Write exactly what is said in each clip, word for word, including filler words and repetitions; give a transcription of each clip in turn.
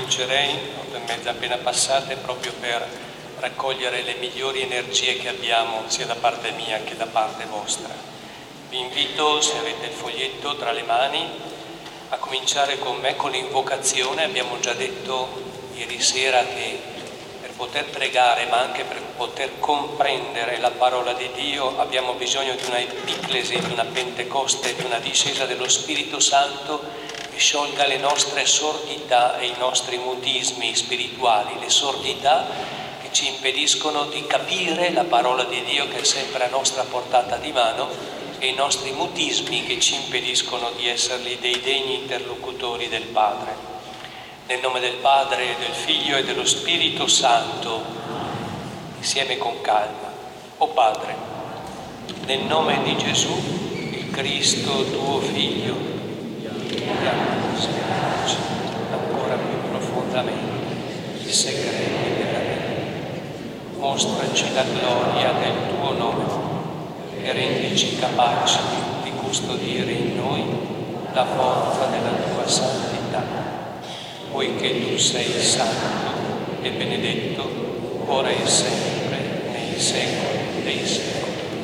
comincerei, otto e mezza appena passate, proprio per raccogliere le migliori energie che abbiamo sia da parte mia che da parte vostra. Vi invito, se avete il foglietto tra le mani, a cominciare con me con l'invocazione. Abbiamo già detto ieri sera che per poter pregare, ma anche per poter comprendere la parola di Dio, abbiamo bisogno di una epiclesi, di una pentecoste, di una discesa dello Spirito Santo che sciolga le nostre sordità e i nostri mutismi spirituali, le sordità che ci impediscono di capire la parola di Dio che è sempre a nostra portata di mano, e i nostri mutismi che ci impediscono di esserli dei degni interlocutori del Padre. Nel nome del Padre, del Figlio e dello Spirito Santo, insieme con calma. O Padre, nel nome di Gesù, il Cristo, tuo Figlio, spieghiamoci ancora più profondamente i segreti della vita. Mostraci la gloria del tuo nome e rendici capaci di custodire in noi la forza della tua santità, poiché tu sei santo e benedetto, ora e sempre, nei secoli dei secoli.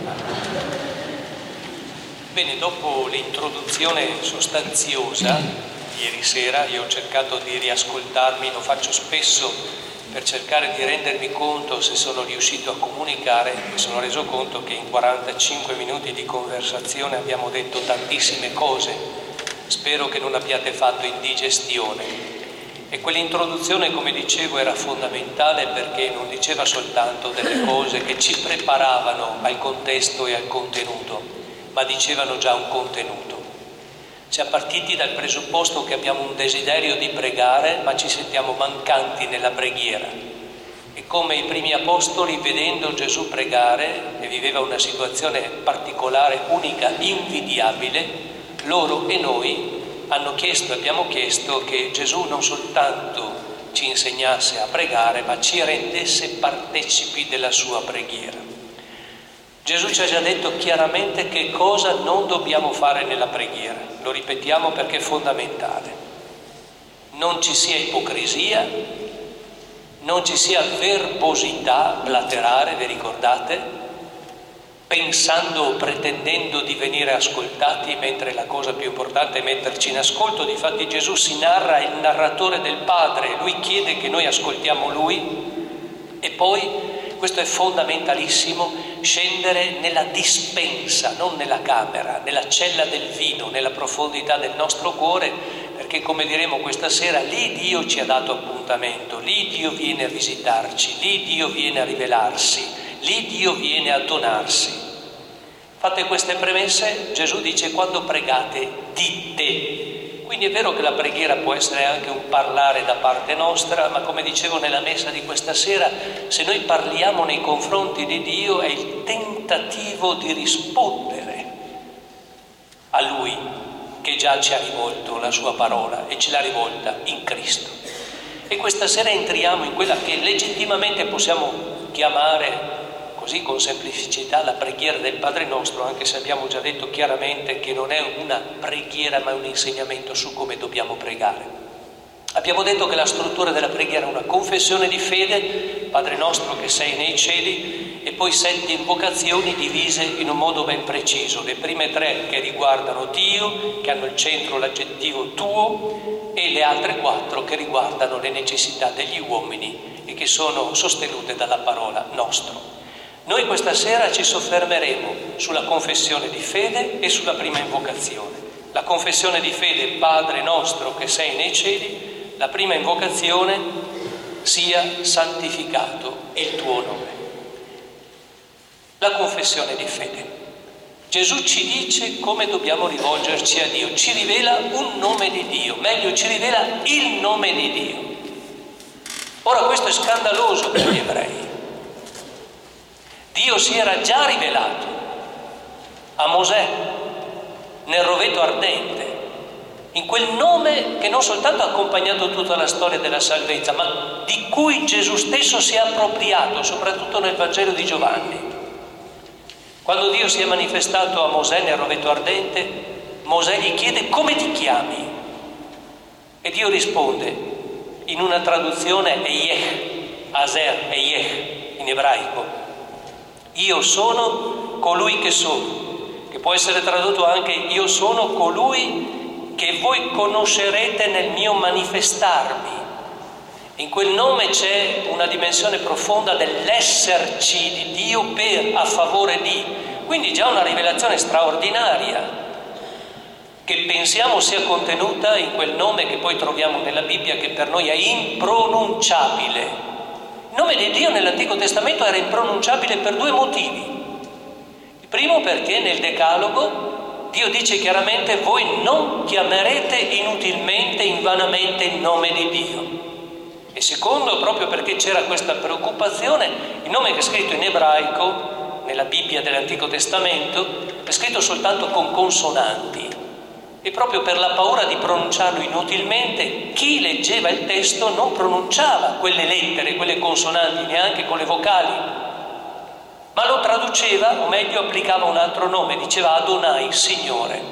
Bene, dopo l'introduzione sostanziosa, ieri sera io ho cercato di riascoltarmi, lo faccio spesso per cercare di rendermi conto se sono riuscito a comunicare. Mi sono reso conto che in quarantacinque minuti di conversazione abbiamo detto tantissime cose. Spero che non abbiate fatto indigestione. E quell'introduzione, come dicevo, era fondamentale perché non diceva soltanto delle cose che ci preparavano al contesto e al contenuto, ma dicevano già un contenuto. Cioè, partiti dal presupposto che abbiamo un desiderio di pregare, ma ci sentiamo mancanti nella preghiera. E come i primi apostoli, vedendo Gesù pregare, e viveva una situazione particolare, unica, invidiabile, loro e noi hanno chiesto, abbiamo chiesto che Gesù non soltanto ci insegnasse a pregare, ma ci rendesse partecipi della sua preghiera. Gesù ci ha già detto chiaramente che cosa non dobbiamo fare nella preghiera. Lo ripetiamo perché è fondamentale. Non ci sia ipocrisia, non ci sia verbosità blaterare, vi ricordate? Pensando o pretendendo di venire ascoltati, mentre la cosa più importante è metterci in ascolto. Difatti Gesù si narra il narratore del Padre, lui chiede che noi ascoltiamo lui, e poi, questo è fondamentalissimo, scendere nella dispensa, non nella camera, nella cella del vino, nella profondità del nostro cuore, perché come diremo questa sera, lì Dio ci ha dato appuntamento, lì Dio viene a visitarci, lì Dio viene a rivelarsi, lì Dio viene a donarsi. Fatte queste premesse, Gesù dice: quando pregate, dite. Quindi è vero che la preghiera può essere anche un parlare da parte nostra, ma come dicevo nella messa di questa sera, se noi parliamo nei confronti di Dio è il tentativo di rispondere a Lui, che già ci ha rivolto la sua parola e ce l'ha rivolta in Cristo. E questa sera entriamo in quella che legittimamente possiamo chiamare, così con semplicità, la preghiera del Padre Nostro, anche se abbiamo già detto chiaramente che non è una preghiera ma un insegnamento su come dobbiamo pregare. Abbiamo detto che la struttura della preghiera è una confessione di fede, Padre Nostro che sei nei cieli, e poi sette invocazioni divise in un modo ben preciso. Le prime tre che riguardano Dio, che hanno il centro l'aggettivo tuo, e le altre quattro che riguardano le necessità degli uomini e che sono sostenute dalla parola nostro. Noi questa sera ci soffermeremo sulla confessione di fede e sulla prima invocazione. La confessione di fede: Padre nostro che sei nei cieli. La prima invocazione: sia santificato il tuo nome. La confessione di fede. Gesù ci dice come dobbiamo rivolgerci a Dio, ci rivela un nome di Dio, meglio ci rivela il nome di Dio. Ora questo è scandaloso per gli ebrei. Dio si era già rivelato a Mosè nel roveto ardente, in quel nome che non soltanto ha accompagnato tutta la storia della salvezza, ma di cui Gesù stesso si è appropriato, soprattutto nel Vangelo di Giovanni. Quando Dio si è manifestato a Mosè nel roveto ardente, Mosè gli chiede: come ti chiami? E Dio risponde: in una traduzione Eyeh, Aser, Eyeh in ebraico. Io sono colui che sono, che può essere tradotto anche io sono colui che voi conoscerete nel mio manifestarmi. In quel nome c'è una dimensione profonda dell'esserci di Dio per, a favore di. Quindi già una rivelazione straordinaria che pensiamo sia contenuta in quel nome che poi troviamo nella Bibbia, che per noi è impronunciabile. Il nome di Dio nell'Antico Testamento era impronunciabile per due motivi. Il primo perché nel Decalogo Dio dice chiaramente: voi non chiamerete inutilmente, invanamente il nome di Dio. E secondo, proprio perché c'era questa preoccupazione, il nome che è scritto in ebraico nella Bibbia dell'Antico Testamento è scritto soltanto con consonanti, e proprio per la paura di pronunciarlo inutilmente chi leggeva il testo non pronunciava quelle lettere, quelle consonanti, neanche con le vocali, ma lo traduceva, o meglio applicava un altro nome, diceva Adonai, Signore.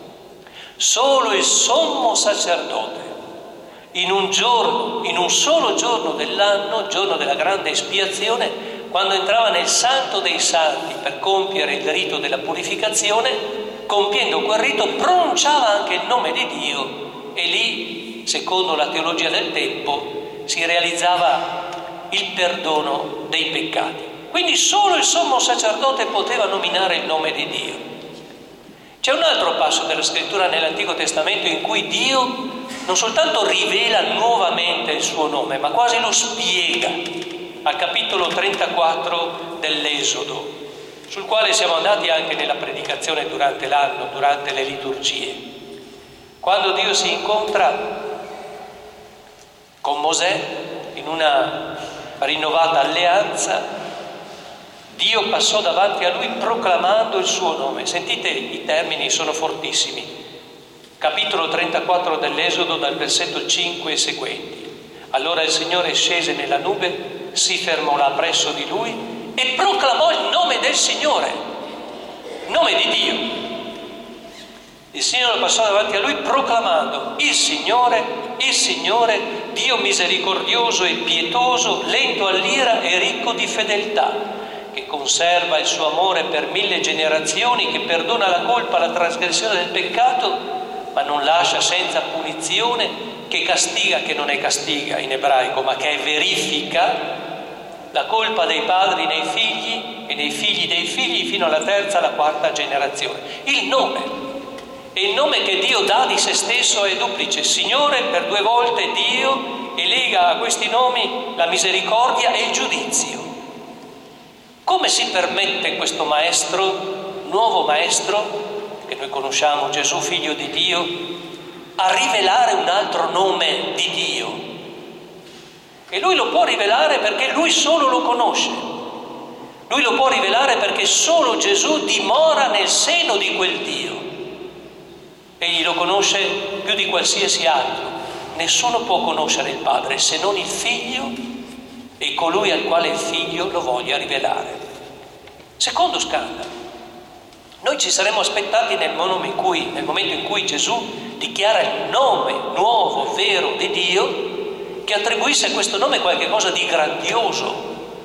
Solo il sommo sacerdote in un giorno, in un solo giorno dell'anno, giorno della grande espiazione, quando entrava nel Santo dei Santi per compiere il rito della purificazione, compiendo quel rito pronunciava anche il nome di Dio, e lì, secondo la teologia del tempo, si realizzava il perdono dei peccati. Quindi solo il sommo sacerdote poteva nominare il nome di Dio. C'è un altro passo della scrittura nell'Antico Testamento in cui Dio non soltanto rivela nuovamente il suo nome, ma quasi lo spiega, al capitolo trentaquattro dell'Esodo, sul quale siamo andati anche nella predicazione durante l'anno, durante le liturgie. Quando Dio si incontra con Mosè in una rinnovata alleanza, Dio passò davanti a lui proclamando il suo nome. Sentite, i termini sono fortissimi. Capitolo trentaquattro dell'Esodo, dal versetto cinque e seguenti. Allora il Signore scese nella nube, si fermò là presso di lui e proclamò il nome del Signore, il nome di Dio. Il Signore passò davanti a lui proclamando: il Signore, il Signore, Dio misericordioso e pietoso, lento all'ira e ricco di fedeltà, che conserva il suo amore per mille generazioni, che perdona la colpa, la trasgressione del peccato, ma non lascia senza punizione, che castiga, che non è castiga in ebraico, ma che è verifica la colpa dei padri nei figli e dei figli dei figli fino alla terza, alla quarta generazione. Il nome, e il nome che Dio dà di se stesso è duplice: Signore per due volte Dio, e lega a questi nomi la misericordia e il giudizio. Come si permette questo maestro, nuovo maestro, che noi conosciamo, Gesù figlio di Dio, a rivelare un altro nome di Dio? E lui lo può rivelare perché lui solo lo conosce. Lui lo può rivelare perché solo Gesù dimora nel seno di quel Dio. Egli lo conosce più di qualsiasi altro. Nessuno può conoscere il Padre se non il Figlio e colui al quale il Figlio lo voglia rivelare. Secondo scandalo. Noi ci saremmo aspettati nel momento in cui, nel momento in cui Gesù dichiara il nome nuovo, vero di Dio, che attribuisse a questo nome qualche cosa di grandioso.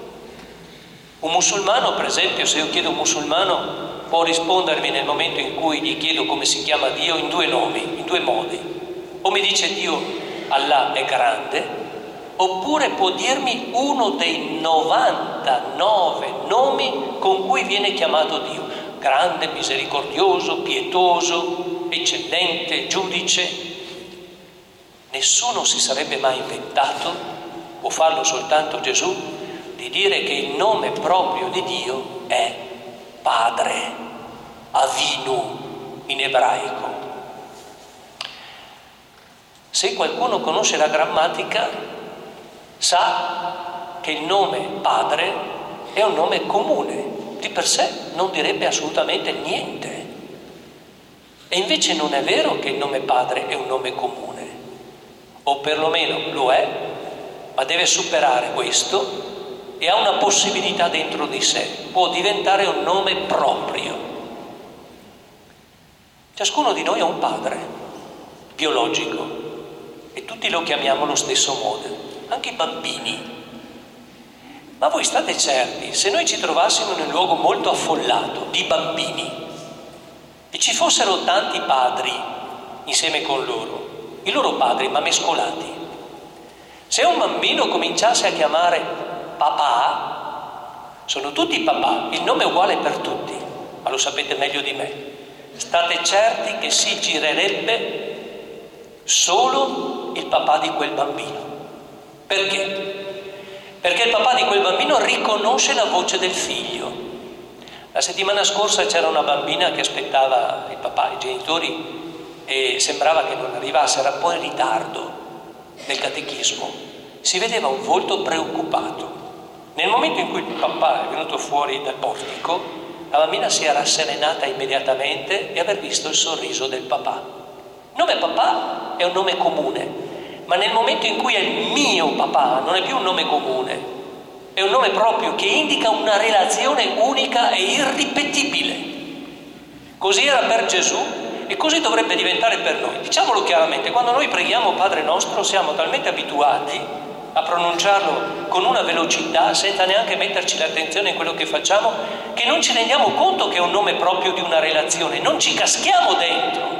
Un musulmano, per esempio, se io chiedo a un musulmano, può rispondermi nel momento in cui gli chiedo come si chiama Dio in due nomi, in due modi. O mi dice Dio, Allah è grande, oppure può dirmi uno dei novantanove nomi con cui viene chiamato Dio: grande, misericordioso, pietoso, eccellente, giudice. Nessuno si sarebbe mai inventato, può farlo soltanto Gesù, di dire che il nome proprio di Dio è Padre, Avinu in ebraico. Se qualcuno conosce la grammatica, sa che il nome Padre è un nome comune, di per sé non direbbe assolutamente niente. E invece non è vero che il nome Padre è un nome comune, o perlomeno lo è, ma deve superare questo e ha una possibilità dentro di sé, può diventare un nome proprio. Ciascuno di noi ha un padre biologico e tutti tutti lo chiamiamo allo stesso modo, anche i bambini. Ma voi state certi, se noi ci trovassimo in un luogo molto affollato di bambini e ci fossero tanti padri insieme con loro, i loro padri ma mescolati, se un bambino cominciasse a chiamare papà, sono tutti papà, il nome è uguale per tutti, ma lo sapete meglio di me, state certi che si girerebbe solo il papà di quel bambino. Perché? Perché il papà di quel bambino riconosce la voce del figlio. La settimana scorsa c'era una bambina che aspettava il papà, i genitori, e sembrava che non arrivasse, era un po' in ritardo nel catechismo. Si vedeva un volto preoccupato. Nel momento in cui il papà è venuto fuori dal portico, la bambina si era rasserenata immediatamente e aver visto il sorriso del papà. Il nome papà è un nome comune, ma nel momento in cui è il mio papà non è più un nome comune, è un nome proprio che indica una relazione unica e irripetibile. Così era per Gesù e così dovrebbe diventare per noi. Diciamolo chiaramente, quando noi preghiamo Padre nostro siamo talmente abituati a pronunciarlo con una velocità senza neanche metterci l'attenzione in quello che facciamo che non ci rendiamo conto che è un nome proprio di una relazione, non ci caschiamo dentro.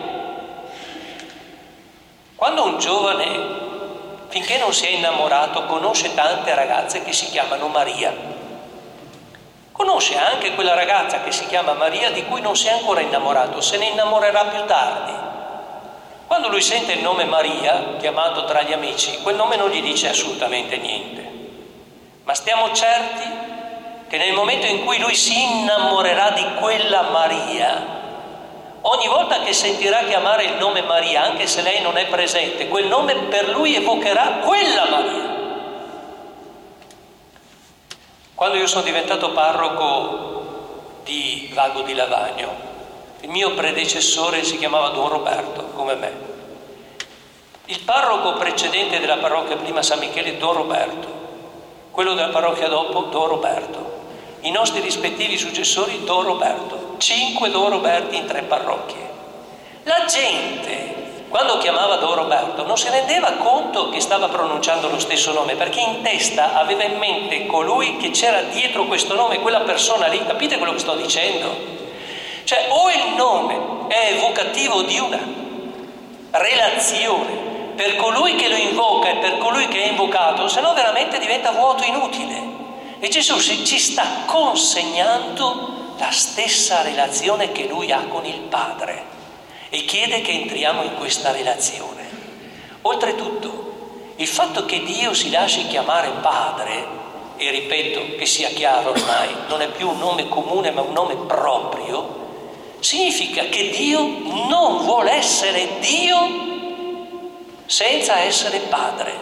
Quando un giovane, finché non si è innamorato, conosce tante ragazze che si chiamano Maria, conosce anche quella ragazza che si chiama Maria di cui non si è ancora innamorato, se ne innamorerà più tardi. Quando lui sente il nome Maria, chiamato tra gli amici, quel nome non gli dice assolutamente niente. Ma stiamo certi che nel momento in cui lui si innamorerà di quella Maria, ogni volta che sentirà chiamare il nome Maria, anche se lei non è presente, quel nome per lui evocherà quella Maria. Quando io sono diventato parroco di Vago di Lavagno, il mio predecessore si chiamava Don Roberto, come me. Il parroco precedente della parrocchia prima San Michele, Don Roberto. Quello della parrocchia dopo, Don Roberto. I nostri rispettivi successori, Don Roberto. Cinque Don Roberti in tre parrocchie. La gente, quando chiamava Don Roberto, non si rendeva conto che stava pronunciando lo stesso nome, perché in testa aveva in mente colui che c'era dietro questo nome, quella persona lì. Capite quello che sto dicendo? Cioè, o il nome è evocativo di una relazione per colui che lo invoca e per colui che è invocato, se no veramente diventa vuoto, inutile. E Gesù ci sta consegnando la stessa relazione che lui ha con il Padre e chiede che entriamo in questa relazione. Oltretutto, il fatto che Dio si lasci chiamare Padre, e ripeto che sia chiaro ormai, non è più un nome comune ma un nome proprio, significa che Dio non vuole essere Dio senza essere Padre.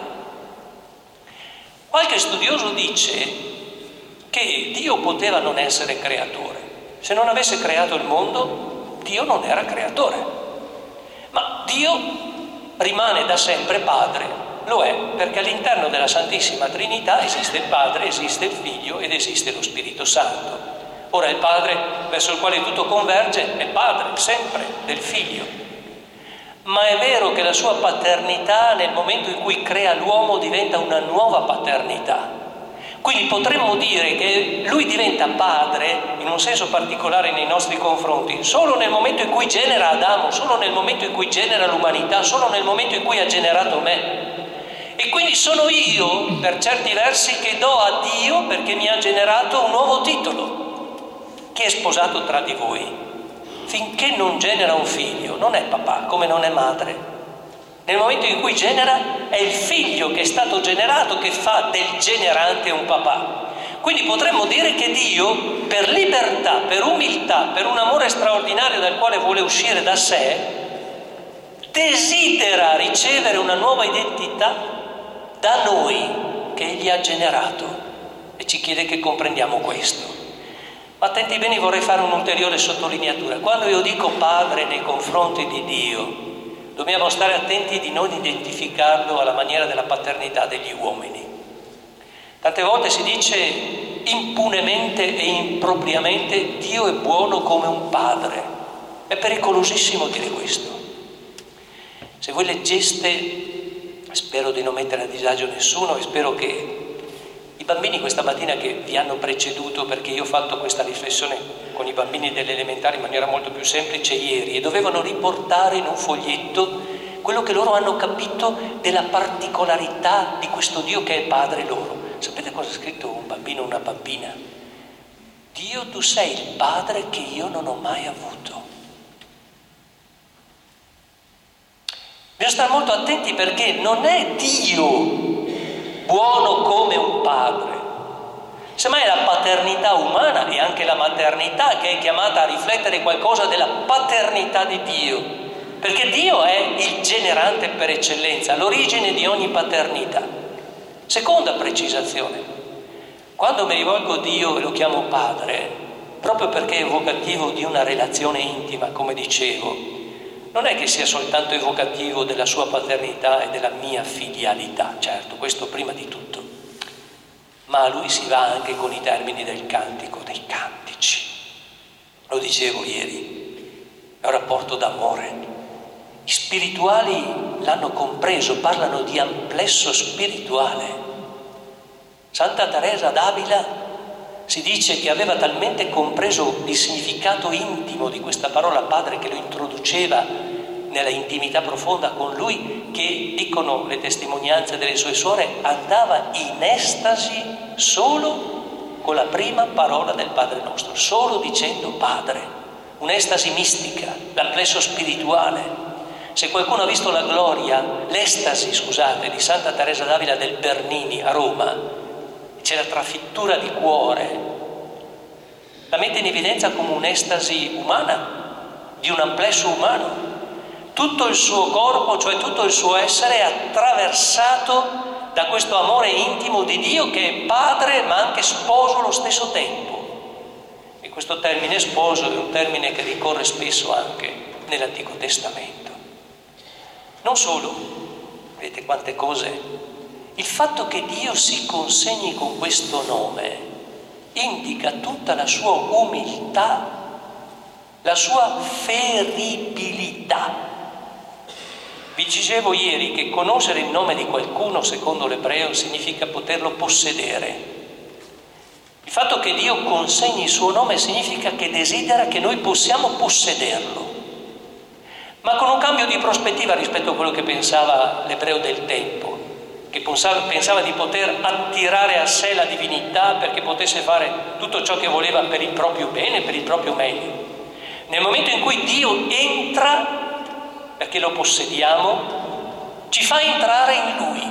Qualche studioso dice che Dio poteva non essere creatore. Se non avesse creato il mondo, Dio non era creatore. Ma Dio rimane da sempre Padre, lo è perché all'interno della Santissima Trinità esiste il Padre, esiste il Figlio ed esiste lo Spirito Santo. Ora il Padre verso il quale tutto converge è Padre, sempre, del Figlio. Ma è vero che la sua paternità nel momento in cui crea l'uomo diventa una nuova paternità. Quindi potremmo dire che lui diventa padre, in un senso particolare nei nostri confronti, solo nel momento in cui genera Adamo, solo nel momento in cui genera l'umanità, solo nel momento in cui ha generato me. E quindi sono io, per certi versi, che do a Dio perché mi ha generato un nuovo titolo. Chi è sposato tra di voi, finché non genera un figlio, non è papà, come non è madre. Nel momento in cui genera, è il figlio che è stato generato che fa del generante un papà. Quindi potremmo dire che Dio, per libertà, per umiltà, per un amore straordinario dal quale vuole uscire da sé, desidera ricevere una nuova identità da noi che Egli ha generato e ci chiede che comprendiamo questo. Ma attenti bene, vorrei fare un'ulteriore sottolineatura. Quando io dico Padre nei confronti di Dio, dobbiamo stare attenti di non identificarlo alla maniera della paternità degli uomini. Tante volte si dice impunemente e impropriamente Dio è buono come un padre. È pericolosissimo dire questo. Se voi leggeste spero di non mettere a disagio nessuno e spero che i bambini questa mattina che vi hanno preceduto, perché io ho fatto questa riflessione con i bambini delle elementari in maniera molto più semplice ieri, e dovevano riportare in un foglietto quello che loro hanno capito della particolarità di questo Dio che è Padre loro. Sapete cosa ha scritto un bambino o una bambina? Dio, tu sei il Padre che io non ho mai avuto. Bisogna stare molto attenti, perché non è Dio buono come un padre, semmai è la paternità umana e anche la maternità che è chiamata a riflettere qualcosa della paternità di Dio, perché Dio è il generante per eccellenza, l'origine di ogni paternità. Seconda precisazione: quando mi rivolgo a Dio e lo chiamo Padre, proprio perché è evocativo di una relazione intima, come dicevo, non è che sia soltanto evocativo della sua paternità e della mia filialità, certo, questo prima di tutto, ma a lui si va anche con i termini del cantico, dei cantici. Lo dicevo ieri, è un rapporto d'amore. Gli spirituali l'hanno compreso, parlano di amplesso spirituale. Santa Teresa d'Avila si dice che aveva talmente compreso il significato intimo di questa parola Padre, che lo introduceva nella intimità profonda con lui, che, dicono le testimonianze delle sue suore, andava in estasi solo con la prima parola del Padre nostro, solo dicendo Padre, un'estasi mistica, l'amplesso spirituale. Se qualcuno ha visto la gloria, l'estasi, scusate, di Santa Teresa d'Avila del Bernini a Roma, c'è la trafittura di cuore, la mette in evidenza come un'estasi umana, di un amplesso umano. Tutto il suo corpo, cioè tutto il suo essere, è attraversato da questo amore intimo di Dio, che è Padre ma anche sposo allo stesso tempo. E questo termine sposo è un termine che ricorre spesso anche nell'Antico Testamento. Non solo, vedete quante cose. Il fatto che Dio si consegni con questo nome indica tutta la sua umiltà, la sua feribilità. Vi dicevo ieri che conoscere il nome di qualcuno, secondo l'ebreo, significa poterlo possedere. Il fatto che Dio consegni il suo nome significa che desidera che noi possiamo possederlo, ma con un cambio di prospettiva rispetto a quello che pensava l'ebreo del tempo, che pensava di poter attirare a sé la divinità perché potesse fare tutto ciò che voleva per il proprio bene, per il proprio meglio. Nel momento in cui Dio entra, perché lo possediamo, ci fa entrare in Lui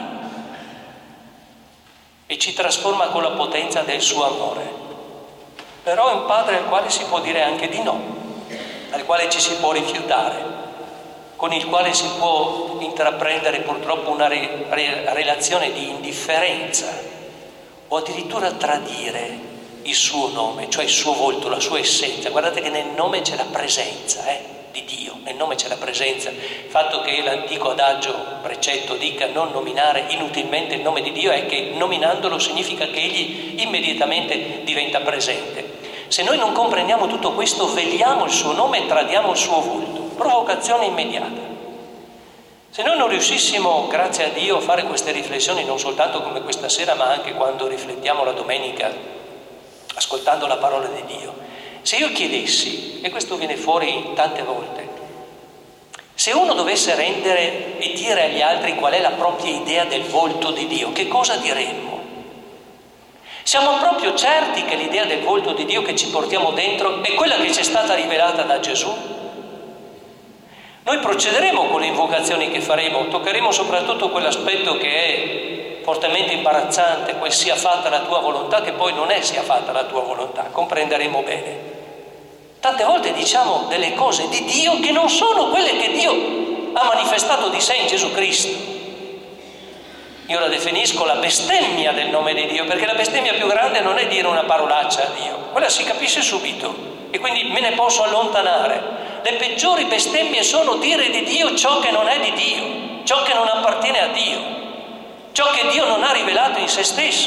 e ci trasforma con la potenza del suo amore. Però è un Padre al quale si può dire anche di no, al quale ci si può rifiutare, con il quale si può intraprendere purtroppo una re- re- relazione di indifferenza o addirittura tradire il suo nome, cioè il suo volto, la sua essenza. Guardate che nel nome c'è la presenza eh, di Dio, nel nome c'è la presenza. Il fatto che l'antico adagio, precetto, dica non nominare inutilmente il nome di Dio è che nominandolo significa che egli immediatamente diventa presente. Se noi non comprendiamo tutto questo, vegliamo il suo nome e tradiamo il suo volto. Provocazione immediata. Se noi non riuscissimo, grazie a Dio, a fare queste riflessioni non soltanto come questa sera, ma anche quando riflettiamo la domenica ascoltando la parola di Dio, se io chiedessi, e questo viene fuori tante volte, se uno dovesse rendere e dire agli altri qual è la propria idea del volto di Dio, che cosa diremmo? Siamo proprio certi che l'idea del volto di Dio che ci portiamo dentro è quella che ci è stata rivelata da Gesù? Noi procederemo con le invocazioni che faremo, toccheremo soprattutto quell'aspetto che è fortemente imbarazzante, quel sia fatta la tua volontà, che poi non è sia fatta la tua volontà, comprenderemo bene. Tante volte diciamo delle cose di Dio che non sono quelle che Dio ha manifestato di sé in Gesù Cristo. Io la definisco la bestemmia del nome di Dio, perché la bestemmia più grande non è dire una parolaccia a Dio, quella si capisce subito e quindi me ne posso allontanare. Le peggiori bestemmie sono dire di Dio ciò che non è di Dio, ciò che non appartiene a Dio, ciò che Dio non ha rivelato in se stesso.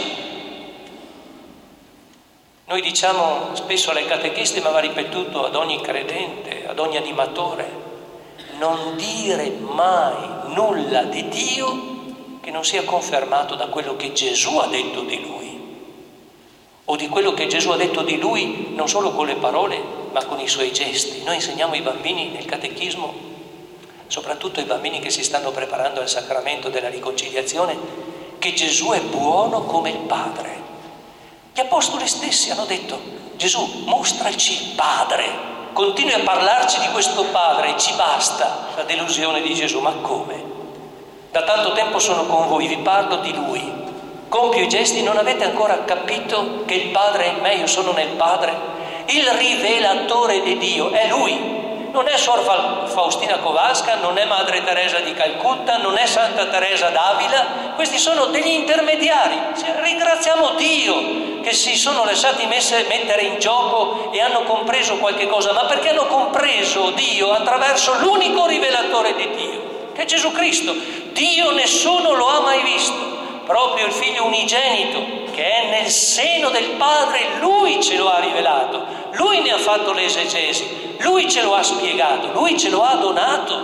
Noi diciamo spesso alle catechiste, ma va ripetuto ad ogni credente, ad ogni animatore, non dire mai nulla di Dio che non sia confermato da quello che Gesù ha detto di lui, o di quello che Gesù ha detto di lui non solo con le parole, ma con i suoi gesti. Noi insegniamo ai bambini nel catechismo, soprattutto ai bambini che si stanno preparando al sacramento della riconciliazione, che Gesù è buono come il Padre. Gli apostoli stessi hanno detto: Gesù, mostraci il Padre, continui a parlarci di questo Padre e ci basta. La delusione di Gesù: ma come? Da tanto tempo sono con voi, vi parlo di Lui, compio i gesti, non avete ancora capito che il Padre è in me, io sono nel Padre? Il rivelatore di Dio è Lui, non è Sor Faustina Kowalska, non è Madre Teresa di Calcutta, non è Santa Teresa d'Avila, questi sono degli intermediari. Ringraziamo Dio che si sono lasciati messe, mettere in gioco e hanno compreso qualche cosa, ma perché hanno compreso Dio attraverso l'unico rivelatore di Dio, che è Gesù Cristo. Dio nessuno lo ha mai visto, proprio il Figlio unigenito che è nel seno del Padre, Lui ce lo ha rivelato, Lui ne ha fatto l'esegesi, Lui ce lo ha spiegato, Lui ce lo ha donato.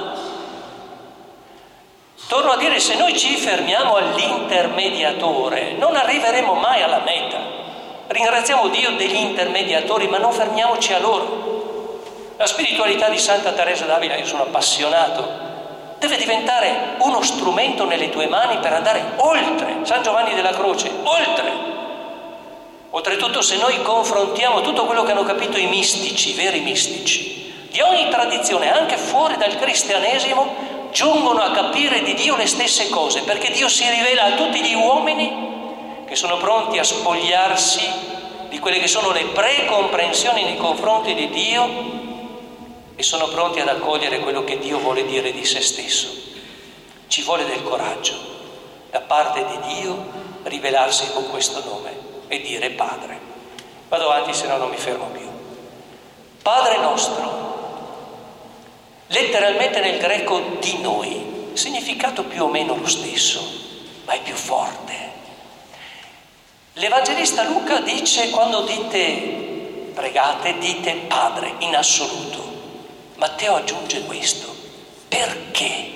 Torno a dire, se noi ci fermiamo all'intermediatore non arriveremo mai alla meta. Ringraziamo Dio degli intermediatori, ma non fermiamoci a loro. La spiritualità di Santa Teresa d'Avila, io sono appassionato, deve diventare uno strumento nelle tue mani per andare oltre. San Giovanni della Croce, oltre. Oltretutto, se noi confrontiamo tutto quello che hanno capito i mistici, i veri mistici, di ogni tradizione, anche fuori dal cristianesimo, giungono a capire di Dio le stesse cose, perché Dio si rivela a tutti gli uomini che sono pronti a spogliarsi di quelle che sono le precomprensioni nei confronti di Dio e sono pronti ad accogliere quello che Dio vuole dire di se stesso. Ci vuole del coraggio da parte di Dio rivelarsi con questo nome e dire Padre. Vado avanti, se no non mi fermo più. Padre nostro, letteralmente nel greco di noi, significato più o meno lo stesso, ma è più forte. L'Evangelista Luca dice, quando dite pregate, dite Padre in assoluto. Matteo aggiunge questo. Perché?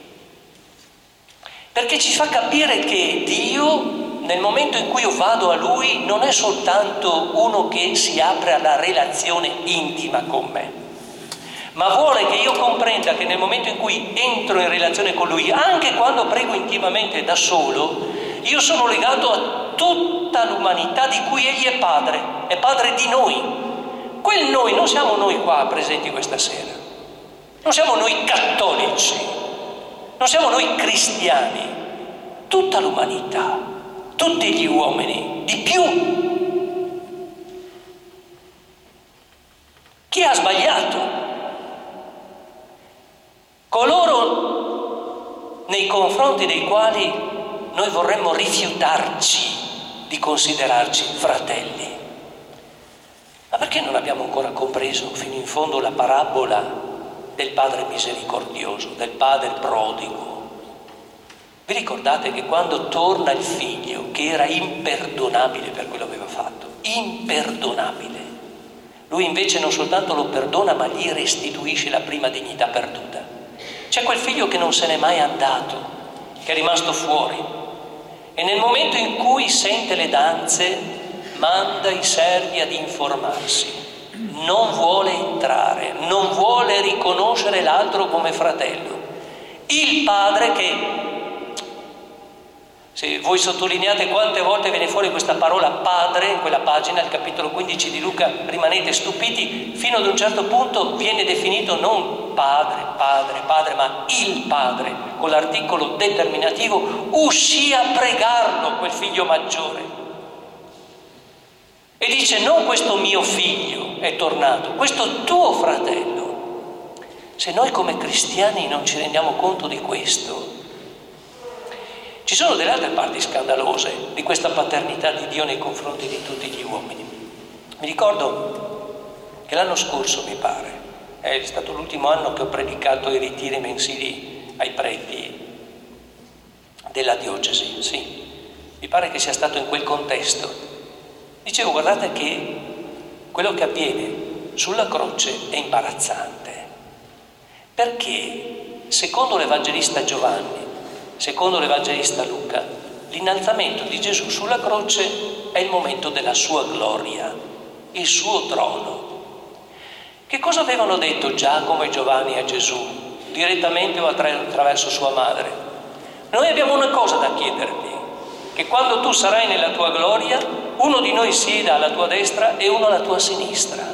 Perché ci fa capire che Dio, nel momento in cui io vado a Lui, non è soltanto uno che si apre alla relazione intima con me, ma vuole che io comprenda che nel momento in cui entro in relazione con Lui, anche quando prego intimamente da solo, io sono legato a tutta l'umanità di cui Egli è Padre, è Padre di noi. Quel noi non siamo noi qua presenti questa sera, non siamo noi cattolici, non siamo noi cristiani, tutta l'umanità, tutti gli uomini, di più. Chi ha sbagliato? Coloro nei confronti dei quali noi vorremmo rifiutarci di considerarci fratelli. Ma perché non abbiamo ancora compreso fino in fondo la parabola del Padre misericordioso, del Padre prodigo? Vi ricordate che quando torna il figlio, che era imperdonabile per quello che aveva fatto, imperdonabile, lui invece non soltanto lo perdona, ma gli restituisce la prima dignità perduta. C'è quel figlio che non se n'è mai andato, che è rimasto fuori, e nel momento in cui sente le danze manda i servi ad informarsi, non vuole entrare, non vuole riconoscere l'altro come fratello. Il padre che, se voi sottolineate quante volte viene fuori questa parola padre in quella pagina, il capitolo quindici di Luca, rimanete stupiti, fino ad un certo punto viene definito non padre, padre, padre, ma il padre, con l'articolo determinativo, uscì a pregarlo quel figlio maggiore. E dice, non questo mio figlio è tornato, questo tuo fratello. Se noi come cristiani non ci rendiamo conto di questo, ci sono delle altre parti scandalose di questa paternità di Dio nei confronti di tutti gli uomini. Mi ricordo che l'anno scorso, mi pare, è stato l'ultimo anno che ho predicato i ritiri mensili ai preti della diocesi, sì, mi pare che sia stato in quel contesto. Dicevo, guardate che quello che avviene sulla croce è imbarazzante, perché secondo l'Evangelista Giovanni Secondo l'Evangelista Luca, l'innalzamento di Gesù sulla croce è il momento della sua gloria, il suo trono. Che cosa avevano detto Giacomo e Giovanni a Gesù, direttamente o attraverso sua madre? Noi abbiamo una cosa da chiederti, che quando tu sarai nella tua gloria, uno di noi sieda alla tua destra e uno alla tua sinistra.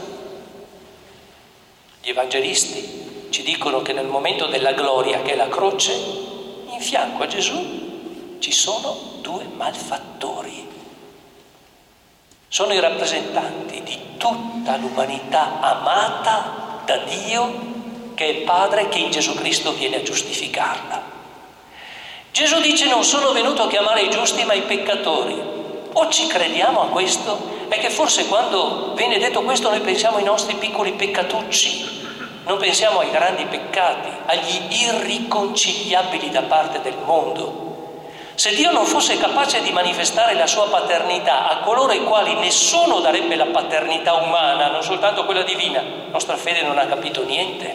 Gli evangelisti ci dicono che nel momento della gloria, che è la croce, in fianco a Gesù ci sono due malfattori. Sono i rappresentanti di tutta l'umanità amata da Dio, che è il Padre, che in Gesù Cristo viene a giustificarla. Gesù dice: non sono venuto a chiamare i giusti ma i peccatori. O ci crediamo a questo? È che forse quando viene detto questo noi pensiamo ai nostri piccoli peccatucci, non pensiamo ai grandi peccati, agli irriconciliabili da parte del mondo. Se Dio non fosse capace di manifestare la sua paternità a coloro ai quali nessuno darebbe la paternità umana, non soltanto quella divina, nostra fede non ha capito niente.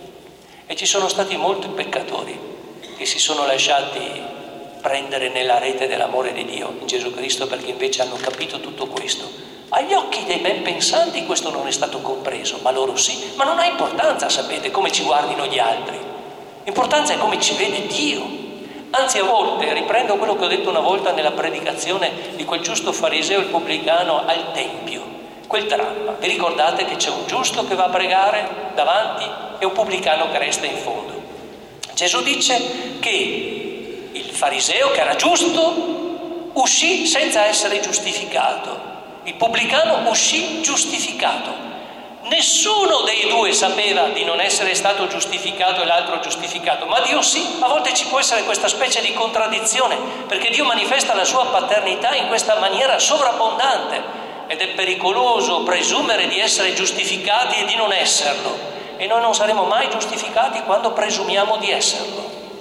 E ci sono stati molti peccatori che si sono lasciati prendere nella rete dell'amore di Dio in Gesù Cristo, perché invece hanno capito tutto questo. Agli occhi dei ben pensanti questo non è stato compreso, ma loro sì. Ma non ha importanza, sapete, come ci guardino gli altri. L'importanza è come ci vede Dio. Anzi, a volte, riprendo quello che ho detto una volta nella predicazione di quel giusto fariseo e il pubblicano al Tempio, quel dramma. Vi ricordate che c'è un giusto che va a pregare davanti e un pubblicano che resta in fondo. Gesù dice che il fariseo, che era giusto, uscì senza essere giustificato. Il pubblicano uscì giustificato. Nessuno dei due sapeva di non essere stato giustificato e l'altro giustificato, ma Dio sì. A volte ci può essere questa specie di contraddizione, perché Dio manifesta la sua paternità in questa maniera sovrabbondante ed è pericoloso presumere di essere giustificati e di non esserlo. E noi non saremo mai giustificati quando presumiamo di esserlo.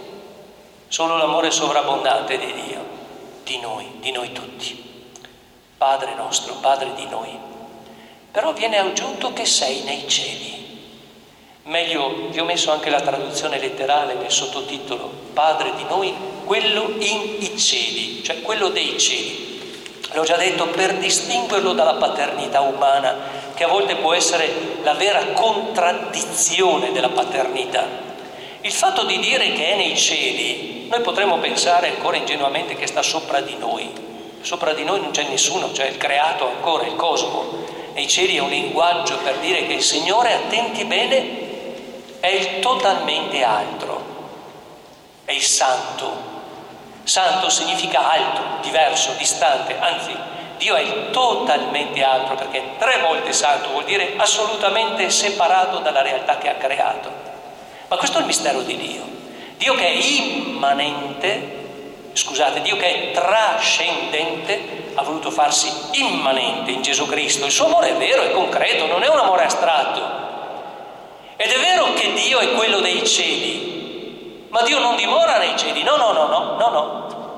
Solo l'amore sovrabbondante di Dio, di noi, di noi tutti. Padre nostro, Padre di noi. Però viene aggiunto che sei nei cieli. Meglio, vi ho messo anche la traduzione letterale nel sottotitolo: Padre di noi, quello in i cieli, cioè quello dei cieli. L'ho già detto, per distinguerlo dalla paternità umana, che a volte può essere la vera contraddizione della paternità. Il fatto di dire che è nei cieli, noi potremmo pensare ancora ingenuamente che sta sopra di noi. Sopra di noi non c'è nessuno, c'è il creato ancora, il cosmo. Nei cieli è un linguaggio per dire che il Signore, attenti bene, è il totalmente altro, è il santo. Santo significa altro, diverso, distante, anzi Dio è il totalmente altro, perché è tre volte santo, vuol dire assolutamente separato dalla realtà che ha creato. Ma questo è il mistero di Dio. Dio che è immanente, scusate, Dio che è trascendente, ha voluto farsi immanente in Gesù Cristo. Il suo amore è vero, è concreto, non è un amore astratto. Ed è vero che Dio è quello dei cieli, ma Dio non dimora nei cieli, no, no, no, no, no, no.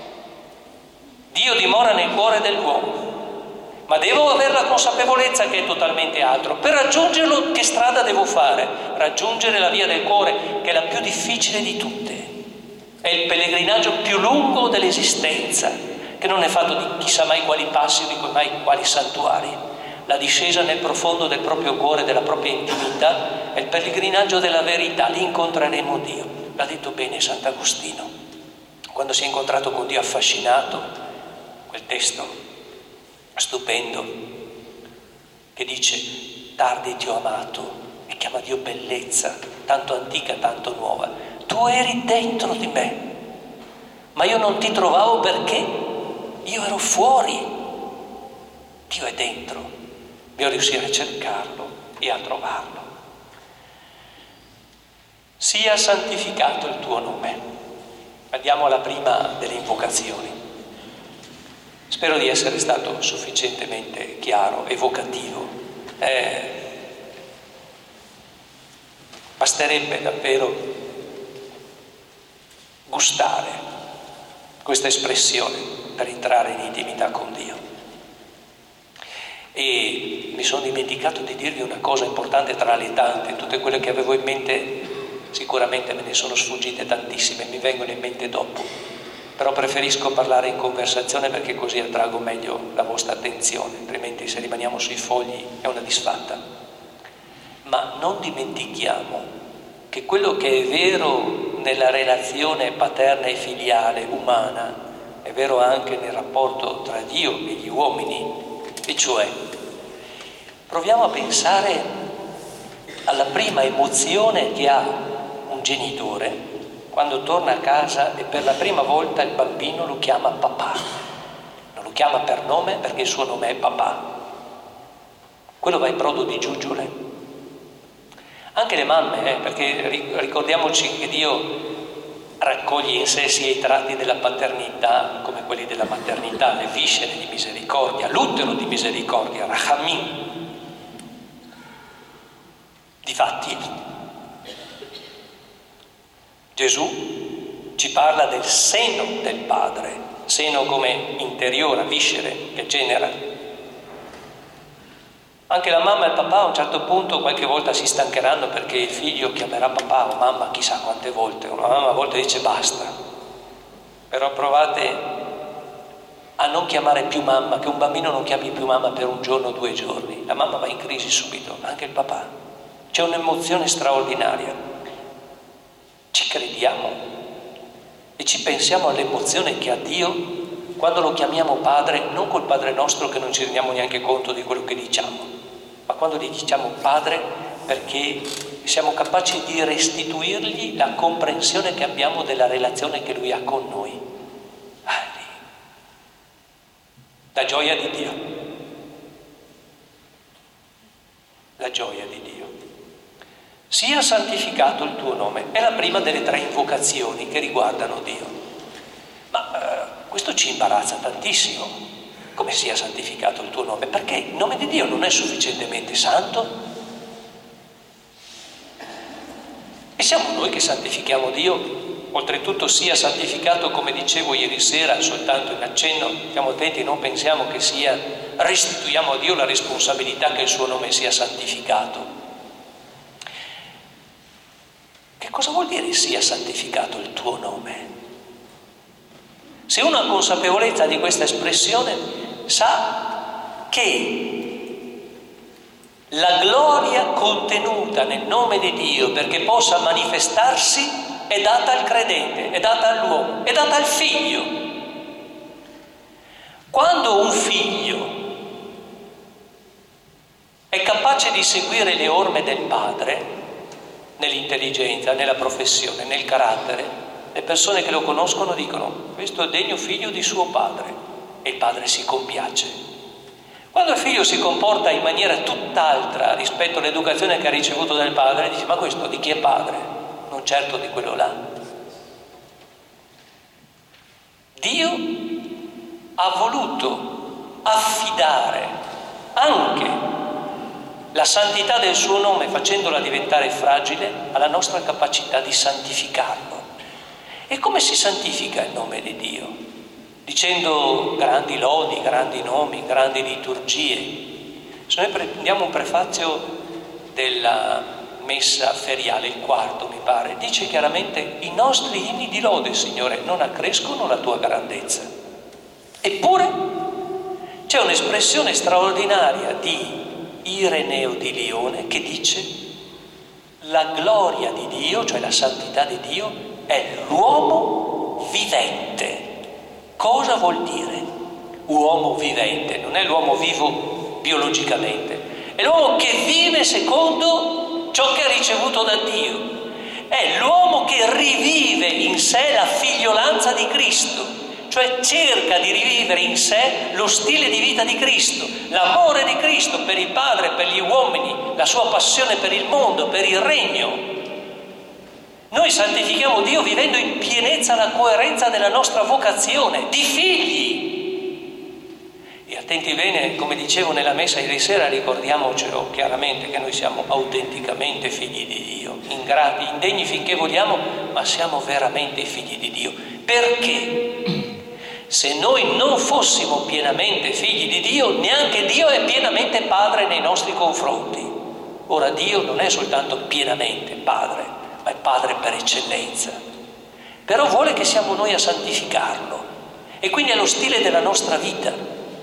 Dio dimora nel cuore dell'uomo, ma devo avere la consapevolezza che è totalmente altro. Per raggiungerlo, che strada devo fare? Raggiungere la via del cuore, che è la più difficile di tutte. È il pellegrinaggio più lungo dell'esistenza, che non è fatto di chissà mai quali passi, di mai quali santuari. La discesa nel profondo del proprio cuore, della propria intimità, è il pellegrinaggio della verità. Lì incontreremo Dio. L'ha detto bene Sant'Agostino, quando si è incontrato con Dio affascinato, quel testo stupendo che dice: tardi ti ho amato, e chiama Dio bellezza, tanto antica, tanto nuova. Tu eri dentro di me, ma io non ti trovavo perché io ero fuori. Dio è dentro, devo riuscire a cercarlo e a trovarlo. Sia santificato il tuo nome. Andiamo alla prima delle invocazioni. Spero di essere stato sufficientemente chiaro, evocativo. Eh, basterebbe davvero gustare questa espressione per entrare in intimità con Dio. E mi sono dimenticato di dirvi una cosa importante tra le tante, tutte quelle che avevo in mente sicuramente me ne sono sfuggite tantissime, mi vengono in mente dopo, però preferisco parlare in conversazione perché così attraggo meglio la vostra attenzione, altrimenti se rimaniamo sui fogli è una disfatta. Ma non dimentichiamo che quello che è vero nella relazione paterna e filiale umana è vero anche nel rapporto tra Dio e gli uomini, e cioè proviamo a pensare alla prima emozione che ha un genitore quando torna a casa e per la prima volta il bambino lo chiama papà. Non lo chiama per nome perché il suo nome è papà. Quello va in brodo di giuggiole. Anche le mamme, eh, perché ricordiamoci che Dio raccoglie in sé sia i tratti della paternità come quelli della maternità, le viscere di misericordia, l'utero di misericordia, Rahamim. Difatti, Gesù ci parla del seno del Padre, seno come interiore, viscere che genera. Anche la mamma e il papà a un certo punto qualche volta si stancheranno perché il figlio chiamerà papà o mamma chissà quante volte. Una mamma a volte dice basta, però provate a non chiamare più mamma, che un bambino non chiami più mamma per un giorno o due giorni, la mamma va in crisi subito, anche il papà. C'è un'emozione straordinaria, ci crediamo e ci pensiamo all'emozione che ha Dio quando lo chiamiamo padre, non col Padre nostro che non ci rendiamo neanche conto di quello che diciamo, ma quando gli diciamo padre perché siamo capaci di restituirgli la comprensione che abbiamo della relazione che lui ha con noi. Ah, lì. La gioia di Dio. La gioia di Dio. Sia santificato il tuo nome. È la prima delle tre invocazioni che riguardano Dio. Ma eh, questo ci imbarazza tantissimo. Come sia santificato il tuo nome? Perché il nome di Dio non è sufficientemente santo? E siamo noi che santifichiamo Dio. Oltretutto sia santificato, come dicevo ieri sera, soltanto in accenno, stiamo attenti, non pensiamo che sia, restituiamo a Dio la responsabilità che il suo nome sia santificato. Che cosa vuol dire sia santificato il tuo nome? Se uno ha consapevolezza di questa espressione, sa che la gloria contenuta nel nome di Dio perché possa manifestarsi è data al credente, è data all'uomo, è data al figlio. Quando un figlio è capace di seguire le orme del padre, nell'intelligenza, nella professione, nel carattere, le persone che lo conoscono dicono: questo è degno figlio di suo padre, e il padre si compiace. Quando il figlio si comporta in maniera tutt'altra rispetto all'educazione che ha ricevuto dal padre, dice: ma questo di chi è padre? Non certo di quello là. Dio ha voluto affidare anche la santità del suo nome, facendola diventare fragile, alla nostra capacità di santificarlo. E come si santifica il nome di Dio? Dicendo grandi lodi, grandi nomi, grandi liturgie. Se noi prendiamo un prefazio della messa feriale, il quarto mi pare, dice chiaramente: i nostri inni di lode, Signore, non accrescono la tua grandezza. Eppure c'è un'espressione straordinaria di Ireneo di Lione che dice: la gloria di Dio, cioè la santità di Dio, è l'uomo vivente. Cosa vuol dire uomo vivente? Non è l'uomo vivo biologicamente, è l'uomo che vive secondo ciò che ha ricevuto da Dio. È l'uomo che rivive in sé la figliolanza di Cristo, cioè cerca di rivivere in sé lo stile di vita di Cristo, l'amore di Cristo per il Padre, per gli uomini, la sua passione per il mondo, per il regno. Noi santifichiamo Dio vivendo in pienezza la coerenza della nostra vocazione di figli. E attenti bene, come dicevo nella messa ieri sera, ricordiamocelo chiaramente che noi siamo autenticamente figli di Dio, ingrati, indegni finché vogliamo, ma siamo veramente figli di Dio. Perché? Se noi non fossimo pienamente figli di Dio, neanche Dio è pienamente Padre nei nostri confronti. Ora, Dio non è soltanto pienamente Padre, ma è Padre per eccellenza. Però vuole che siamo noi a santificarlo, e quindi è lo stile della nostra vita.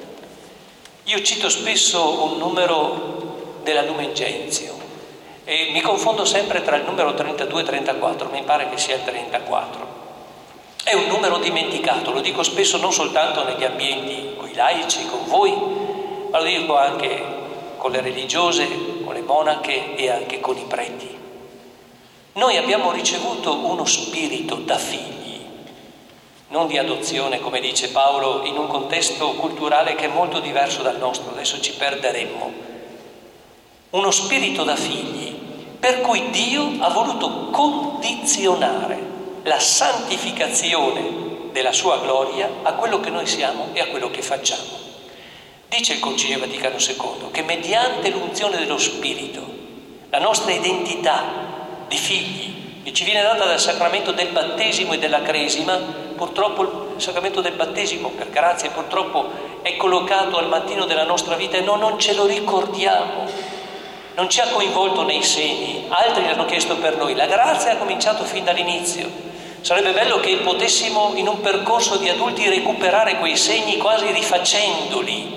Io cito spesso un numero della Lumen Gentium e mi confondo sempre tra il numero trentadue e trentaquattro, mi pare che sia il trentaquattro. È un numero dimenticato, lo dico spesso non soltanto negli ambienti con i laici, con voi, ma lo dico anche con le religiose, con le monache e anche con i preti. Noi abbiamo ricevuto uno spirito da figli, non di adozione, come dice Paolo, in un contesto culturale che è molto diverso dal nostro, adesso ci perderemmo. Uno spirito da figli, per cui Dio ha voluto condizionare la santificazione della sua gloria a quello che noi siamo e a quello che facciamo. Dice il Concilio Vaticano secondo che mediante l'unzione dello Spirito la nostra identità di figli, che ci viene data dal sacramento del battesimo e della cresima, purtroppo il sacramento del battesimo per grazia purtroppo è collocato al mattino della nostra vita e noi non ce lo ricordiamo, non ci ha coinvolto nei segni, altri l'hanno chiesto per noi, la grazia ha cominciato fin dall'inizio. Sarebbe bello che potessimo in un percorso di adulti recuperare quei segni quasi rifacendoli,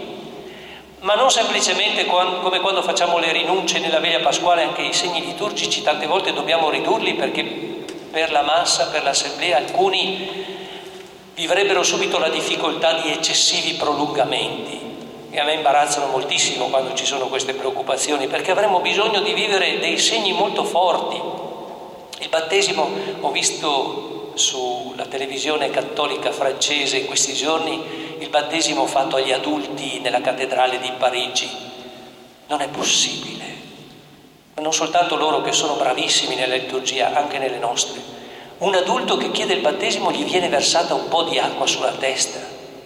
ma non semplicemente come quando facciamo le rinunce nella veglia pasquale. Anche i segni liturgici tante volte dobbiamo ridurli, perché per la massa, per l'assemblea, alcuni vivrebbero subito la difficoltà di eccessivi prolungamenti, e a me imbarazzano moltissimo quando ci sono queste preoccupazioni, perché avremo bisogno di vivere dei segni molto forti. Il battesimo, ho visto sulla televisione cattolica francese in questi giorni il battesimo fatto agli adulti nella cattedrale di Parigi. Non è possibile. Non soltanto loro che sono bravissimi nella liturgia, anche nelle nostre. Un adulto che chiede il battesimo gli viene versata un po' di acqua sulla testa.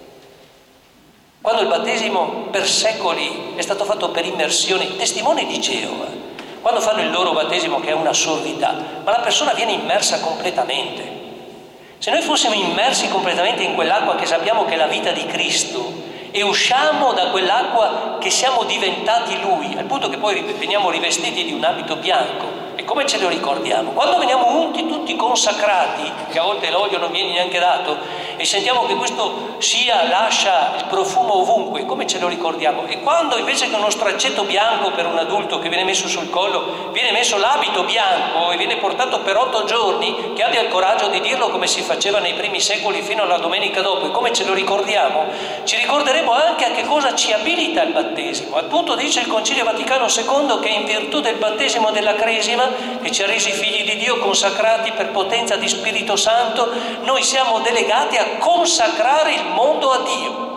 Quando il battesimo per secoli è stato fatto per immersione, i testimoni di Geova, quando fanno il loro battesimo, che è un'assurdità, ma la persona viene immersa completamente. Se noi fossimo immersi completamente in quell'acqua che sappiamo che è la vita di Cristo e usciamo da quell'acqua che siamo diventati Lui, al punto che poi veniamo rivestiti di un abito bianco, e come ce lo ricordiamo? Quando veniamo unti tutti consacrati, che a volte l'olio non viene neanche dato, e sentiamo che questo sia, lascia il profumo ovunque, come ce lo ricordiamo? E quando invece che uno straccetto bianco per un adulto che viene messo sul collo, viene messo l'abito bianco e viene portato per otto giorni, che abbia il coraggio di dirlo come si faceva nei primi secoli fino alla domenica dopo, e come ce lo ricordiamo? Ci ricorderemo anche a che cosa ci abilita il battesimo. Appunto dice il Concilio Vaticano secondo che in virtù del battesimo della cresima, che ci ha resi figli di Dio consacrati per potenza di Spirito Santo, noi siamo delegati a consacrare il mondo a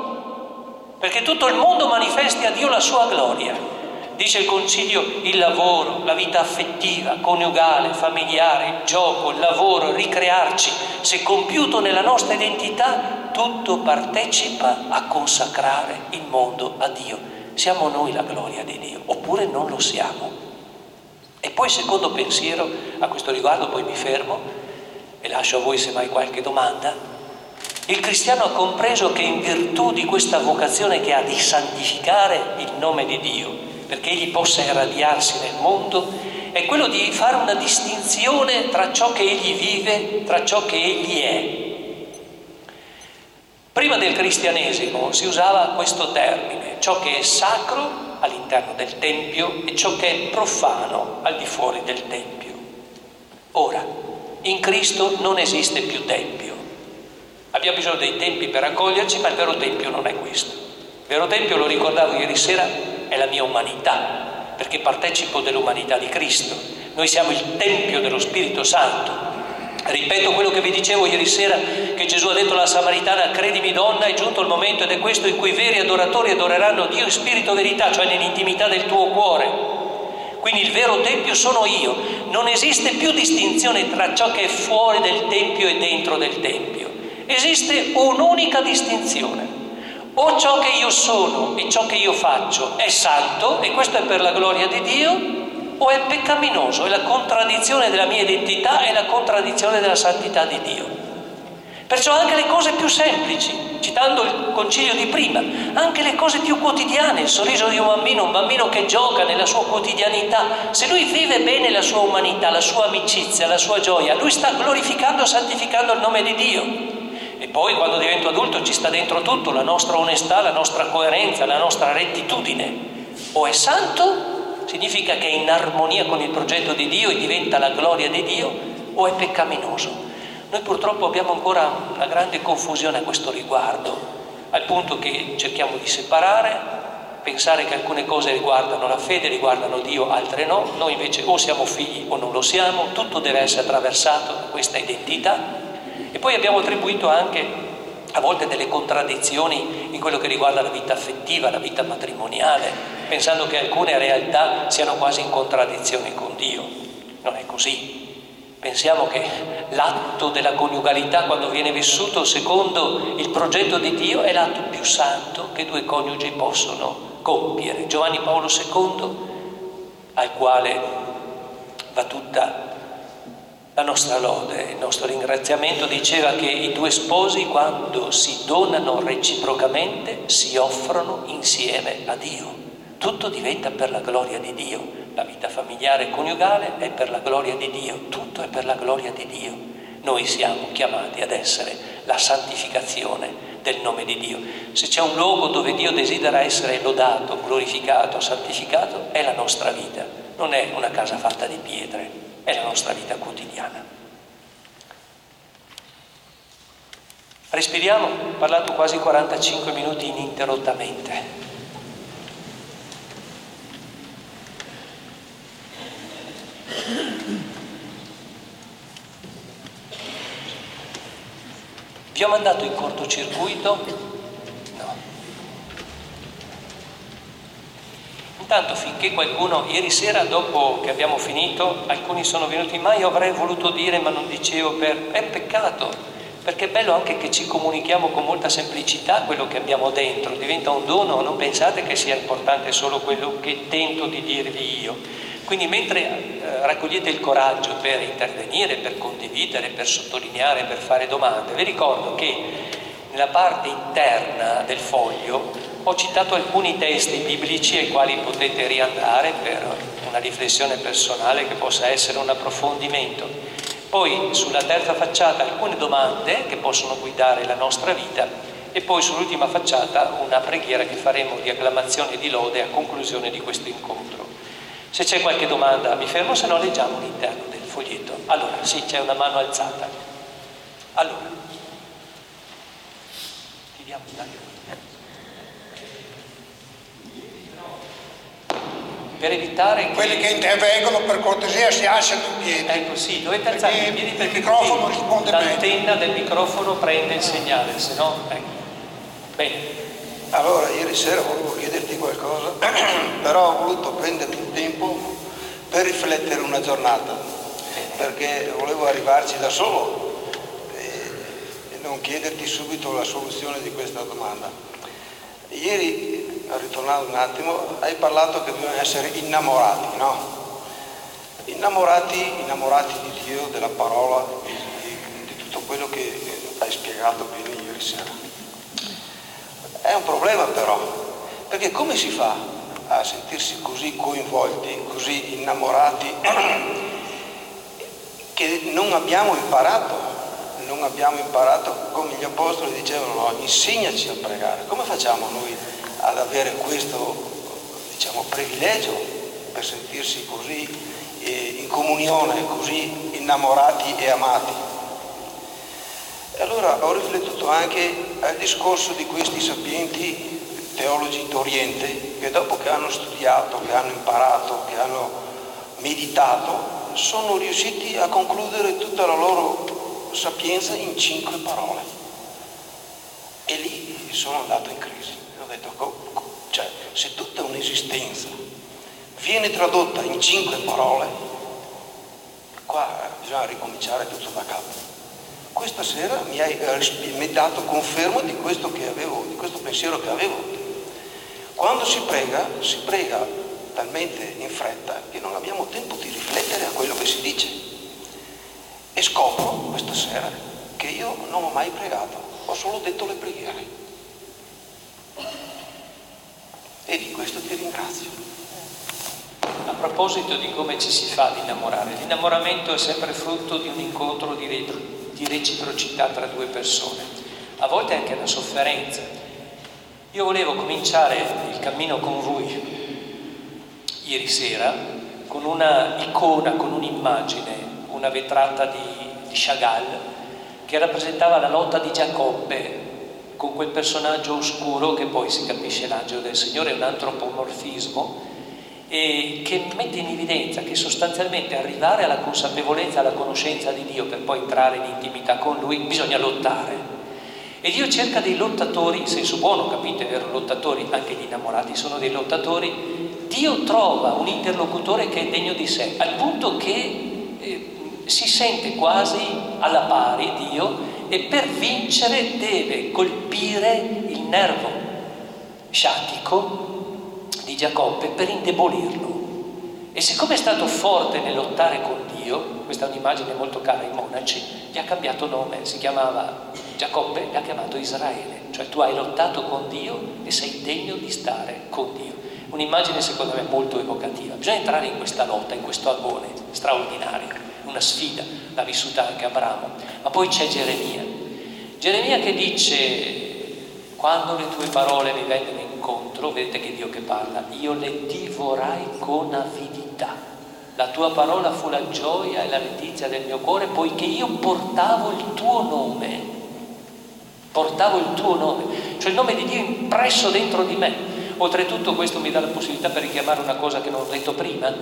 Dio, perché tutto il mondo manifesti a Dio la sua gloria. Dice il Concilio, il lavoro, la vita affettiva, coniugale, familiare, il gioco, il lavoro, ricrearci, se compiuto nella nostra identità, tutto partecipa a consacrare il mondo a Dio. Siamo noi la gloria di Dio, oppure non lo siamo? E poi, secondo pensiero, a questo riguardo, poi mi fermo e lascio a voi semmai qualche domanda. Il cristiano ha compreso che in virtù di questa vocazione che ha di santificare il nome di Dio, perché egli possa irradiarsi nel mondo, è quello di fare una distinzione tra ciò che egli vive, tra ciò che egli è. Prima del cristianesimo si usava questo termine, ciò che è sacro all'interno del Tempio e ciò che è profano al di fuori del Tempio. Ora, in Cristo non esiste più Tempio. Abbiamo bisogno dei tempi per accoglierci, ma il vero Tempio non è questo. Il vero Tempio, lo ricordavo ieri sera, è la mia umanità, perché partecipo dell'umanità di Cristo. Noi siamo il Tempio dello Spirito Santo. Ripeto quello che vi dicevo ieri sera, che Gesù ha detto alla Samaritana: credimi donna, è giunto il momento ed è questo in cui i veri adoratori adoreranno Dio in spirito e verità, cioè nell'intimità del tuo cuore. Quindi il vero Tempio sono io. Non esiste più distinzione tra ciò che è fuori del Tempio e dentro del Tempio. Esiste un'unica distinzione: o ciò che io sono e ciò che io faccio è santo e questo è per la gloria di Dio, o è peccaminoso, è la contraddizione della mia identità e la contraddizione della santità di Dio. Perciò anche le cose più semplici, citando il concilio di prima, anche le cose più quotidiane, il sorriso di un bambino, un bambino che gioca nella sua quotidianità, se lui vive bene la sua umanità, la sua amicizia, la sua gioia, lui sta glorificando, santificando il nome di Dio. E poi quando divento adulto ci sta dentro tutto, la nostra onestà, la nostra coerenza, la nostra rettitudine. O è santo, significa che è in armonia con il progetto di Dio e diventa la gloria di Dio, o è peccaminoso. Noi purtroppo abbiamo ancora una grande confusione a questo riguardo, al punto che cerchiamo di separare, pensare che alcune cose riguardano la fede, riguardano Dio, altre no. Noi invece o siamo figli o non lo siamo, tutto deve essere attraversato da questa identità. E poi abbiamo attribuito anche a volte delle contraddizioni in quello che riguarda la vita affettiva, la vita matrimoniale, pensando che alcune realtà siano quasi in contraddizione con Dio. Non è così. Pensiamo che l'atto della coniugalità, quando viene vissuto secondo il progetto di Dio, è l'atto più santo che due coniugi possono compiere. Giovanni Paolo secondo, al quale va tutta la nostra lode, il nostro ringraziamento, diceva che i due sposi, quando si donano reciprocamente, si offrono insieme a Dio. Tutto diventa per la gloria di Dio. La vita familiare e coniugale è per la gloria di Dio, tutto è per la gloria di Dio. Noi siamo chiamati ad essere la santificazione del nome di Dio. Se c'è un luogo dove Dio desidera essere lodato, glorificato, santificato, è la nostra vita. Non è una casa fatta di pietre, è la nostra vita quotidiana. Respiriamo, ho parlato quasi quarantacinque minuti ininterrottamente. Vi ho mandato in cortocircuito? No. Intanto finché qualcuno, ieri sera dopo che abbiamo finito, alcuni sono venuti, ma io avrei voluto dire ma non dicevo per... È peccato, perché è bello anche che ci comunichiamo con molta semplicità quello che abbiamo dentro, diventa un dono, non pensate che sia importante solo quello che tento di dirvi io. Quindi mentre eh, raccogliete il coraggio per intervenire, per condividere, per sottolineare, per fare domande, vi ricordo che nella parte interna del foglio ho citato alcuni testi biblici ai quali potete riandare per una riflessione personale che possa essere un approfondimento. Poi sulla terza facciata alcune domande che possono guidare la nostra vita e poi sull'ultima facciata una preghiera che faremo di acclamazione e di lode a conclusione di questo incontro. Se c'è qualche domanda mi fermo, se no leggiamo l'interno del foglietto. Allora, sì, c'è una mano alzata. Allora, ti diamo il taglio. Per evitare che... Quelli che intervengono per cortesia si alzano in piedi. Ecco, sì, dovete alzare i piedi perché il microfono risponde bene. L'antenna del microfono prende il segnale, se no... Ecco. Bene. Allora, ieri sera volevo chiederti qualcosa, però ho voluto prendermi il tempo per riflettere una giornata, perché volevo arrivarci da solo e, e non chiederti subito la soluzione di questa domanda. Ieri, ritornando un attimo, hai parlato che bisogna essere innamorati, no? Innamorati, innamorati di Dio, della parola, di, di, di tutto quello che hai spiegato bene ieri sera. È un problema però, perché come si fa a sentirsi così coinvolti, così innamorati, che non abbiamo imparato, non abbiamo imparato, come gli apostoli dicevano, no, insegnaci a pregare. Come facciamo noi ad avere questo, diciamo, privilegio per sentirsi così eh, in comunione, così innamorati e amati? E allora ho riflettuto anche al discorso di questi sapienti teologi d'Oriente che dopo che hanno studiato, che hanno imparato, che hanno meditato, sono riusciti a concludere tutta la loro sapienza in cinque parole. E lì sono andato in crisi. Ho detto, cioè, se tutta un'esistenza viene tradotta in cinque parole, qua bisogna ricominciare tutto da capo. Questa sera mi hai, mi hai dato conferma di questo che avevo, di questo pensiero che avevo. Quando si prega, si prega talmente in fretta che non abbiamo tempo di riflettere a quello che si dice. E scopro questa sera che io non ho mai pregato, ho solo detto le preghiere. E di questo ti ringrazio. A proposito di come ci si fa ad innamorare, l'innamoramento è sempre frutto di un incontro di, re- di reciprocità tra due persone, a volte anche la sofferenza. Io volevo cominciare il cammino con voi ieri sera con una icona, con un'immagine, una vetrata di, di Chagall che rappresentava la lotta di Giacobbe con quel personaggio oscuro che poi si capisce l'angelo del Signore, è un antropomorfismo e che mette in evidenza che sostanzialmente arrivare alla consapevolezza, alla conoscenza di Dio per poi entrare in intimità con Lui bisogna lottare. E Dio cerca dei lottatori, in senso buono, capite, vero? Lottatori, anche gli innamorati sono dei lottatori. Dio trova un interlocutore che è degno di sé, al punto che eh, si sente quasi alla pari Dio, e per vincere deve colpire il nervo sciatico di Giacobbe per indebolirlo. E siccome è stato forte nel lottare con Dio, questa è un'immagine molto cara ai monaci, gli ha cambiato nome, si chiamava Giacobbe, l'ha chiamato Israele, cioè tu hai lottato con Dio e sei degno di stare con Dio. Un'immagine secondo me molto evocativa. Bisogna entrare in questa lotta, in questo agone straordinario, una sfida, l'ha vissuta anche Abramo. Ma poi c'è Geremia. Geremia che dice: quando le tue parole mi vengono incontro, vedete che Dio che parla, io le divorai con avidità. La tua parola fu la gioia e la letizia del mio cuore, poiché io portavo il tuo nome. Portavo il tuo nome, cioè il nome di Dio impresso dentro di me. Oltretutto questo mi dà la possibilità per richiamare una cosa che non ho detto prima.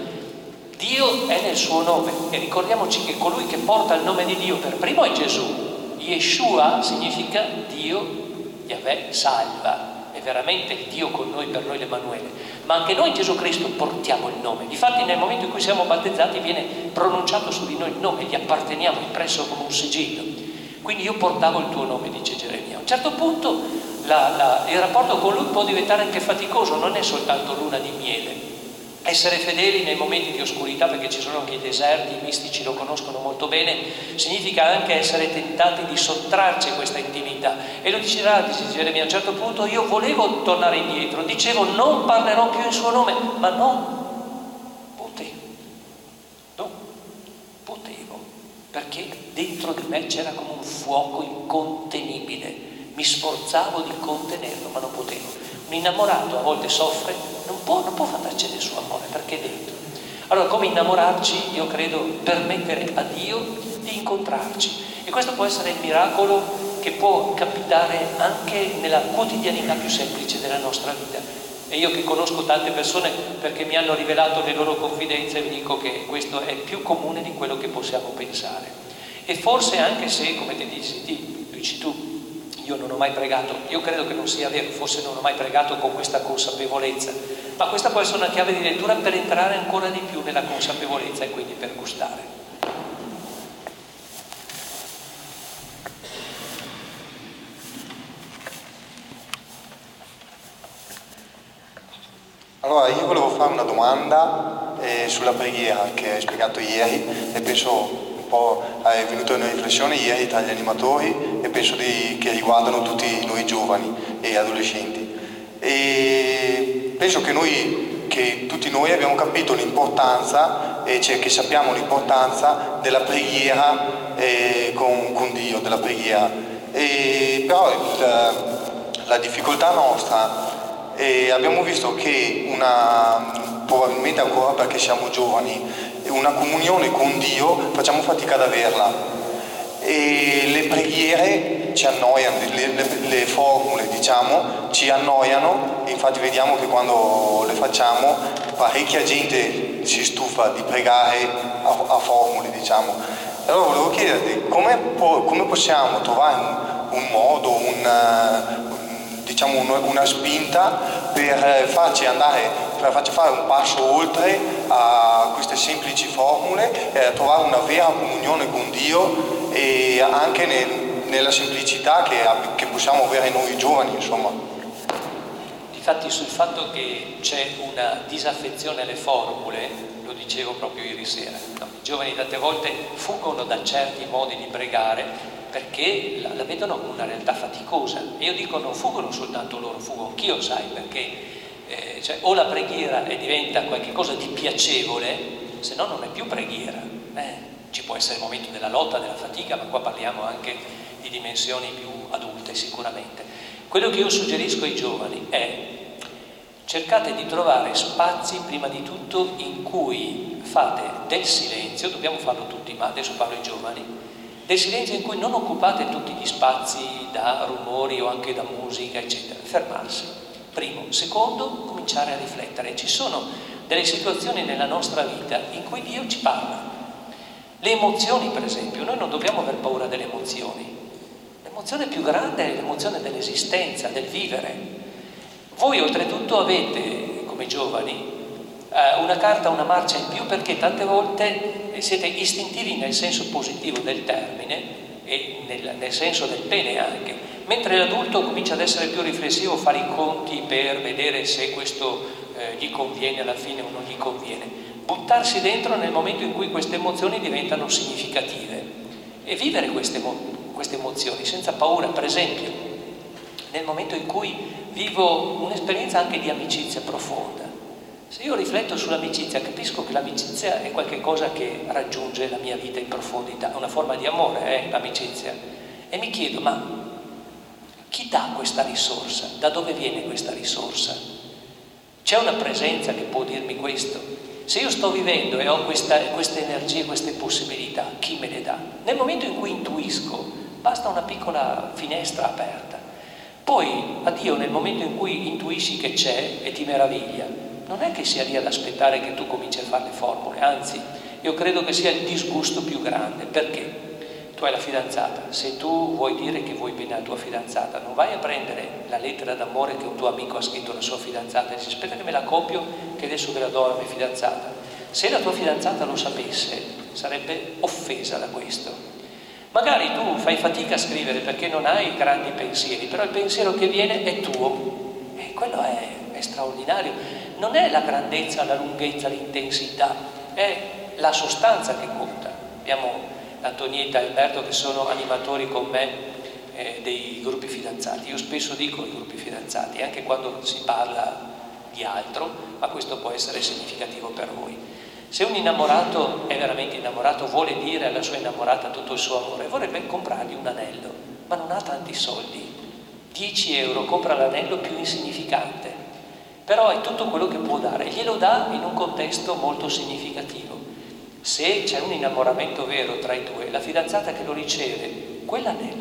Dio è nel suo nome e ricordiamoci che colui che porta il nome di Dio per primo è Gesù. Yeshua significa Dio, Yahweh, salva, è veramente il Dio con noi, per noi l'Emanuele. Ma anche noi in Gesù Cristo portiamo il nome. Difatti nel momento in cui siamo battezzati viene pronunciato su di noi il nome, gli apparteniamo, impresso come un sigillo. Quindi io portavo il tuo nome, dice Geremia. A un certo punto la, la, il rapporto con lui può diventare anche faticoso, non è soltanto luna di miele. Essere fedeli nei momenti di oscurità, perché ci sono anche i deserti, i mistici lo conoscono molto bene, significa anche essere tentati di sottrarci a questa intimità. E lo dicerà, dice Geremia, a un certo punto io volevo tornare indietro, dicevo non parlerò più in suo nome, ma non potevo, non potevo, perché dentro di me c'era come un fuoco incontenibile, mi sforzavo di contenerlo, ma non potevo. Un innamorato a volte soffre, non può, non può fattarci del suo amore, perché è dentro. Allora, come innamorarci? Io credo permettere a Dio di incontrarci. E questo può essere il miracolo che può capitare anche nella quotidianità più semplice della nostra vita. E io che conosco tante persone perché mi hanno rivelato le loro confidenze, vi dico che questo è più comune di quello che possiamo pensare. E forse anche se, come ti dici, ti, dici tu, io non ho mai pregato, io credo che non sia vero, forse non ho mai pregato con questa consapevolezza, ma questa può essere una chiave di lettura per entrare ancora di più nella consapevolezza e quindi per gustare. Allora, io volevo fare una domanda eh, sulla preghiera che hai spiegato ieri e penso un po' è venuta una riflessione ieri tra gli animatori e penso di, che riguardano tutti noi giovani e adolescenti. E penso che noi, che tutti noi abbiamo capito l'importanza, e cioè che sappiamo l'importanza della preghiera eh, con, con Dio, della preghiera. E, però la, la difficoltà nostra, eh, abbiamo visto che una, probabilmente ancora perché siamo giovani, una comunione con Dio facciamo fatica ad averla e le preghiere ci annoiano, le, le, le formule diciamo ci annoiano, e infatti vediamo che quando le facciamo parecchia gente si stufa di pregare a, a formule diciamo. Allora volevo chiederti come, come possiamo trovare un, un modo, una, diciamo una, una spinta per farci andare, per farci fare un passo oltre a queste semplici formule e a trovare una vera comunione con Dio e anche nel, nella semplicità che, che possiamo avere noi giovani, insomma. Difatti sul fatto che c'è una disaffezione alle formule, lo dicevo proprio ieri sera, no? I giovani tante volte fuggono da certi modi di pregare perché la, la vedono come una realtà faticosa. E io dico, non fuggono soltanto loro, fuggo anch'io, sai, perché eh, cioè, o la preghiera diventa qualcosa di piacevole, se no non è più preghiera. Eh, ci può essere il momento della lotta, della fatica, ma qua parliamo anche di dimensioni più adulte sicuramente. Quello che io suggerisco ai giovani è: cercate di trovare spazi, prima di tutto, in cui fate del silenzio, dobbiamo farlo tutti, ma adesso parlo ai giovani, del silenzio in cui non occupate tutti gli spazi da rumori o anche da musica, eccetera. Fermarsi, primo. Secondo, cominciare a riflettere. Ci sono delle situazioni nella nostra vita in cui Dio ci parla. Le emozioni, per esempio, noi non dobbiamo aver paura delle emozioni. L'emozione più grande è l'emozione dell'esistenza, del vivere. Voi oltretutto avete, come giovani, una carta, una marcia in più, perché tante volte siete istintivi nel senso positivo del termine e nel, nel senso del bene anche, mentre l'adulto comincia ad essere più riflessivo, fare i conti per vedere se questo eh, gli conviene alla fine o non gli conviene. Buttarsi dentro nel momento in cui queste emozioni diventano significative e vivere queste, queste emozioni senza paura. Per esempio, nel momento in cui vivo un'esperienza anche di amicizia profonda, se io rifletto sull'amicizia, capisco che l'amicizia è qualcosa che raggiunge la mia vita in profondità, una forma di amore, eh, l'amicizia, e mi chiedo: ma chi dà questa risorsa? Da dove viene questa risorsa? C'è una presenza che può dirmi questo? Se io sto vivendo e ho questa, queste energie, queste possibilità, chi me le dà? Nel momento in cui intuisco, basta una piccola finestra aperta. Poi a Dio, nel momento in cui intuisci che c'è e ti meraviglia, non è che sia lì ad aspettare che tu cominci a fare le formule, anzi, io credo che sia il disgusto più grande. Perché? Tu hai la fidanzata, se tu vuoi dire che vuoi bene alla tua fidanzata, non vai a prendere la lettera d'amore che un tuo amico ha scritto alla sua fidanzata e dici: aspetta che me la copio, che adesso ve la do alla mia fidanzata. Se la tua fidanzata lo sapesse, sarebbe offesa da questo. Magari tu fai fatica a scrivere perché non hai grandi pensieri, però il pensiero che viene è tuo, e quello è, è straordinario. Non è la grandezza, la lunghezza, l'intensità, è la sostanza che conta. Abbiamo Antonietta e Alberto che sono animatori con me eh, dei gruppi fidanzati. Io spesso dico i gruppi fidanzati, anche quando si parla di altro, ma questo può essere significativo per voi. Se un innamorato è veramente innamorato, vuole dire alla sua innamorata tutto il suo amore, vorrebbe comprargli un anello, ma non ha tanti soldi. dieci euro, compra l'anello più insignificante, però è tutto quello che può dare, glielo dà in un contesto molto significativo. Se c'è un innamoramento vero tra i due, la fidanzata che lo riceve, quell'anello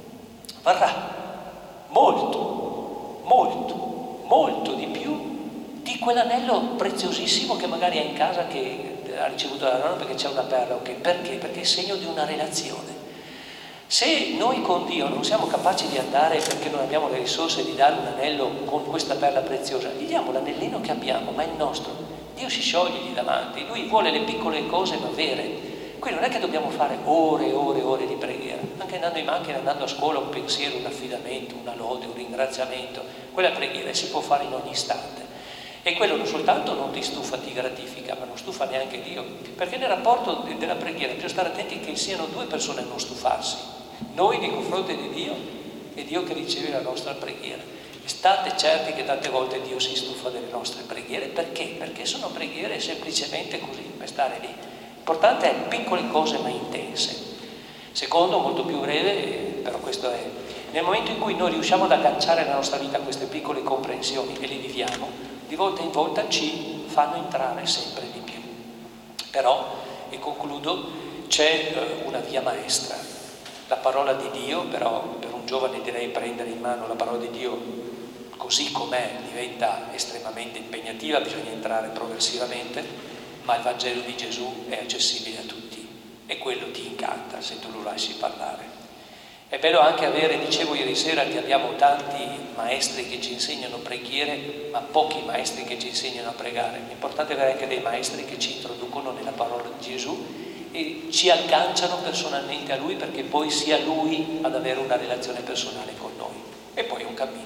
varrà molto, molto, molto di più di quell'anello preziosissimo che magari ha in casa, che ha ricevuto da nonna perché c'è una perla. Okay. Perché? Perché è segno di una relazione. Se noi con Dio non siamo capaci di andare perché non abbiamo le risorse di dare un anello con questa perla preziosa, gli diamo l'anellino che abbiamo, ma è il nostro. Dio si scioglie lì davanti, Lui vuole le piccole cose ma vere. Quindi non è che dobbiamo fare ore e ore e ore di preghiera, anche andando in macchina, andando a scuola, un pensiero, un affidamento, una lode, un ringraziamento, quella preghiera si può fare in ogni istante. E quello non soltanto non ti stufa, ti gratifica, ma non stufa neanche Dio, perché nel rapporto della preghiera bisogna stare attenti che siano due persone a non stufarsi, noi nei confronti di Dio e Dio che riceve la nostra preghiera. State certi che tante volte Dio si stufa delle nostre preghiere. Perché? Perché sono preghiere semplicemente così, per stare lì. L'importante è piccole cose ma intense. Secondo, molto più breve, però questo è, nel momento in cui noi riusciamo ad agganciare la nostra vita a queste piccole comprensioni e le viviamo, di volta in volta ci fanno entrare sempre di più. Però, e concludo, c'è eh, una via maestra. La parola di Dio, però per un giovane direi prendere in mano la parola di Dio così com'è diventa estremamente impegnativa, bisogna entrare progressivamente, ma il Vangelo di Gesù è accessibile a tutti e quello ti incanta se tu lo lasci parlare. È bello anche avere, dicevo ieri sera, che abbiamo tanti maestri che ci insegnano preghiere, ma pochi maestri che ci insegnano a pregare. L'importante è avere anche dei maestri che ci introducono nella parola di Gesù e ci agganciano personalmente a Lui, perché poi sia Lui ad avere una relazione personale con noi. E poi è un cammino.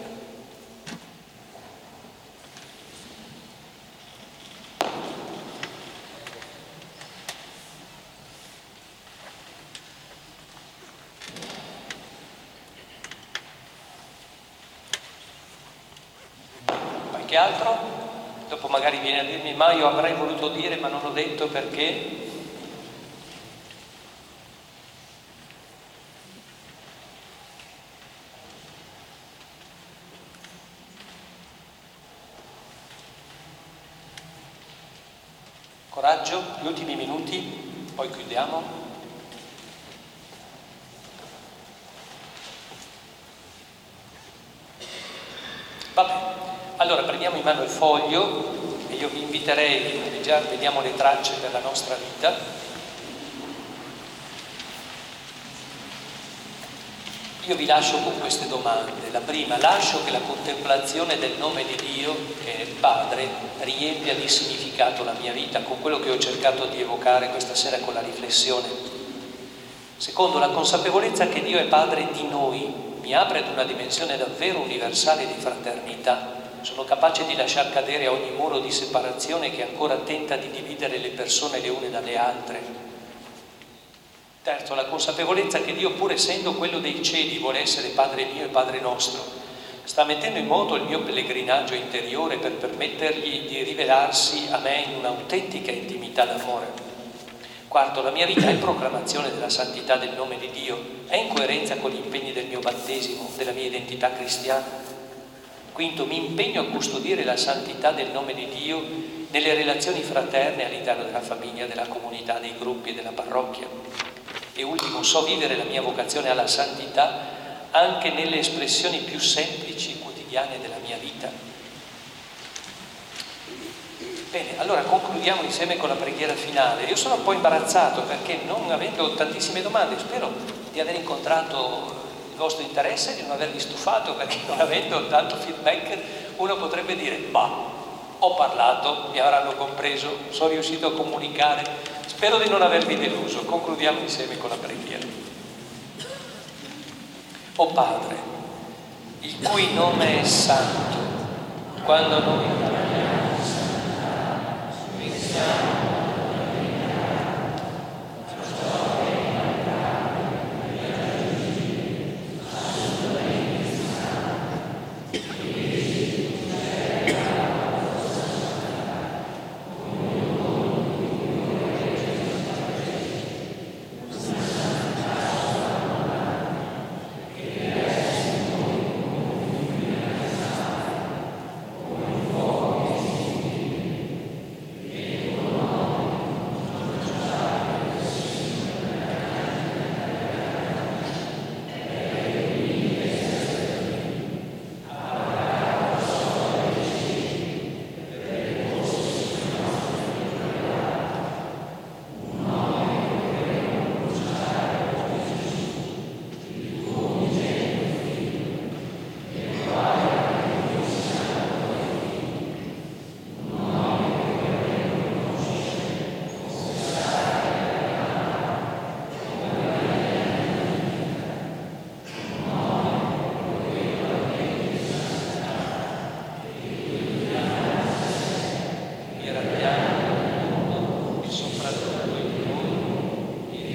Qualche altro? Dopo magari viene a dirmi, ma io avrei voluto dire ma non l'ho detto perché... Coraggio, gli ultimi minuti, poi chiudiamo. Vabbè, allora prendiamo in mano il foglio e io vi inviterei a leggere, vediamo le tracce per la nostra vita. Io vi lascio con queste domande. La prima, lascio che la contemplazione del nome di Dio, che è il Padre, riempia di significato la mia vita, con quello che ho cercato di evocare questa sera con la riflessione. Secondo, la consapevolezza che Dio è Padre di noi mi apre ad una dimensione davvero universale di fraternità. Sono capace di lasciar cadere ogni muro di separazione che ancora tenta di dividere le persone le une dalle altre. Terzo, la consapevolezza che Dio, pur essendo quello dei cieli, vuole essere Padre mio e Padre nostro, sta mettendo in moto il mio pellegrinaggio interiore per permettergli di rivelarsi a me in un'autentica intimità d'amore. Quarto, la mia vita è proclamazione della santità del nome di Dio, è in coerenza con gli impegni del mio battesimo, della mia identità cristiana. Quinto, mi impegno a custodire la santità del nome di Dio nelle relazioni fraterne all'interno della famiglia, della comunità, dei gruppi e della parrocchia. E ultimo, so vivere la mia vocazione alla santità anche nelle espressioni più semplici e quotidiane della mia vita. Bene, allora concludiamo insieme con la preghiera finale. Io sono un po' imbarazzato perché, non avendo tantissime domande, spero di aver incontrato il vostro interesse e di non avervi stufato, perché non avendo tanto feedback uno potrebbe dire, bah, ho parlato, mi avranno compreso, sono riuscito a comunicare. Spero di non avervi deluso. Concludiamo insieme con la preghiera. O Padre, il cui nome è santo, quando noi pensiamo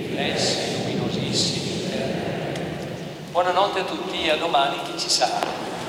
Buonanotte a tutti e a domani, chi ci sarà.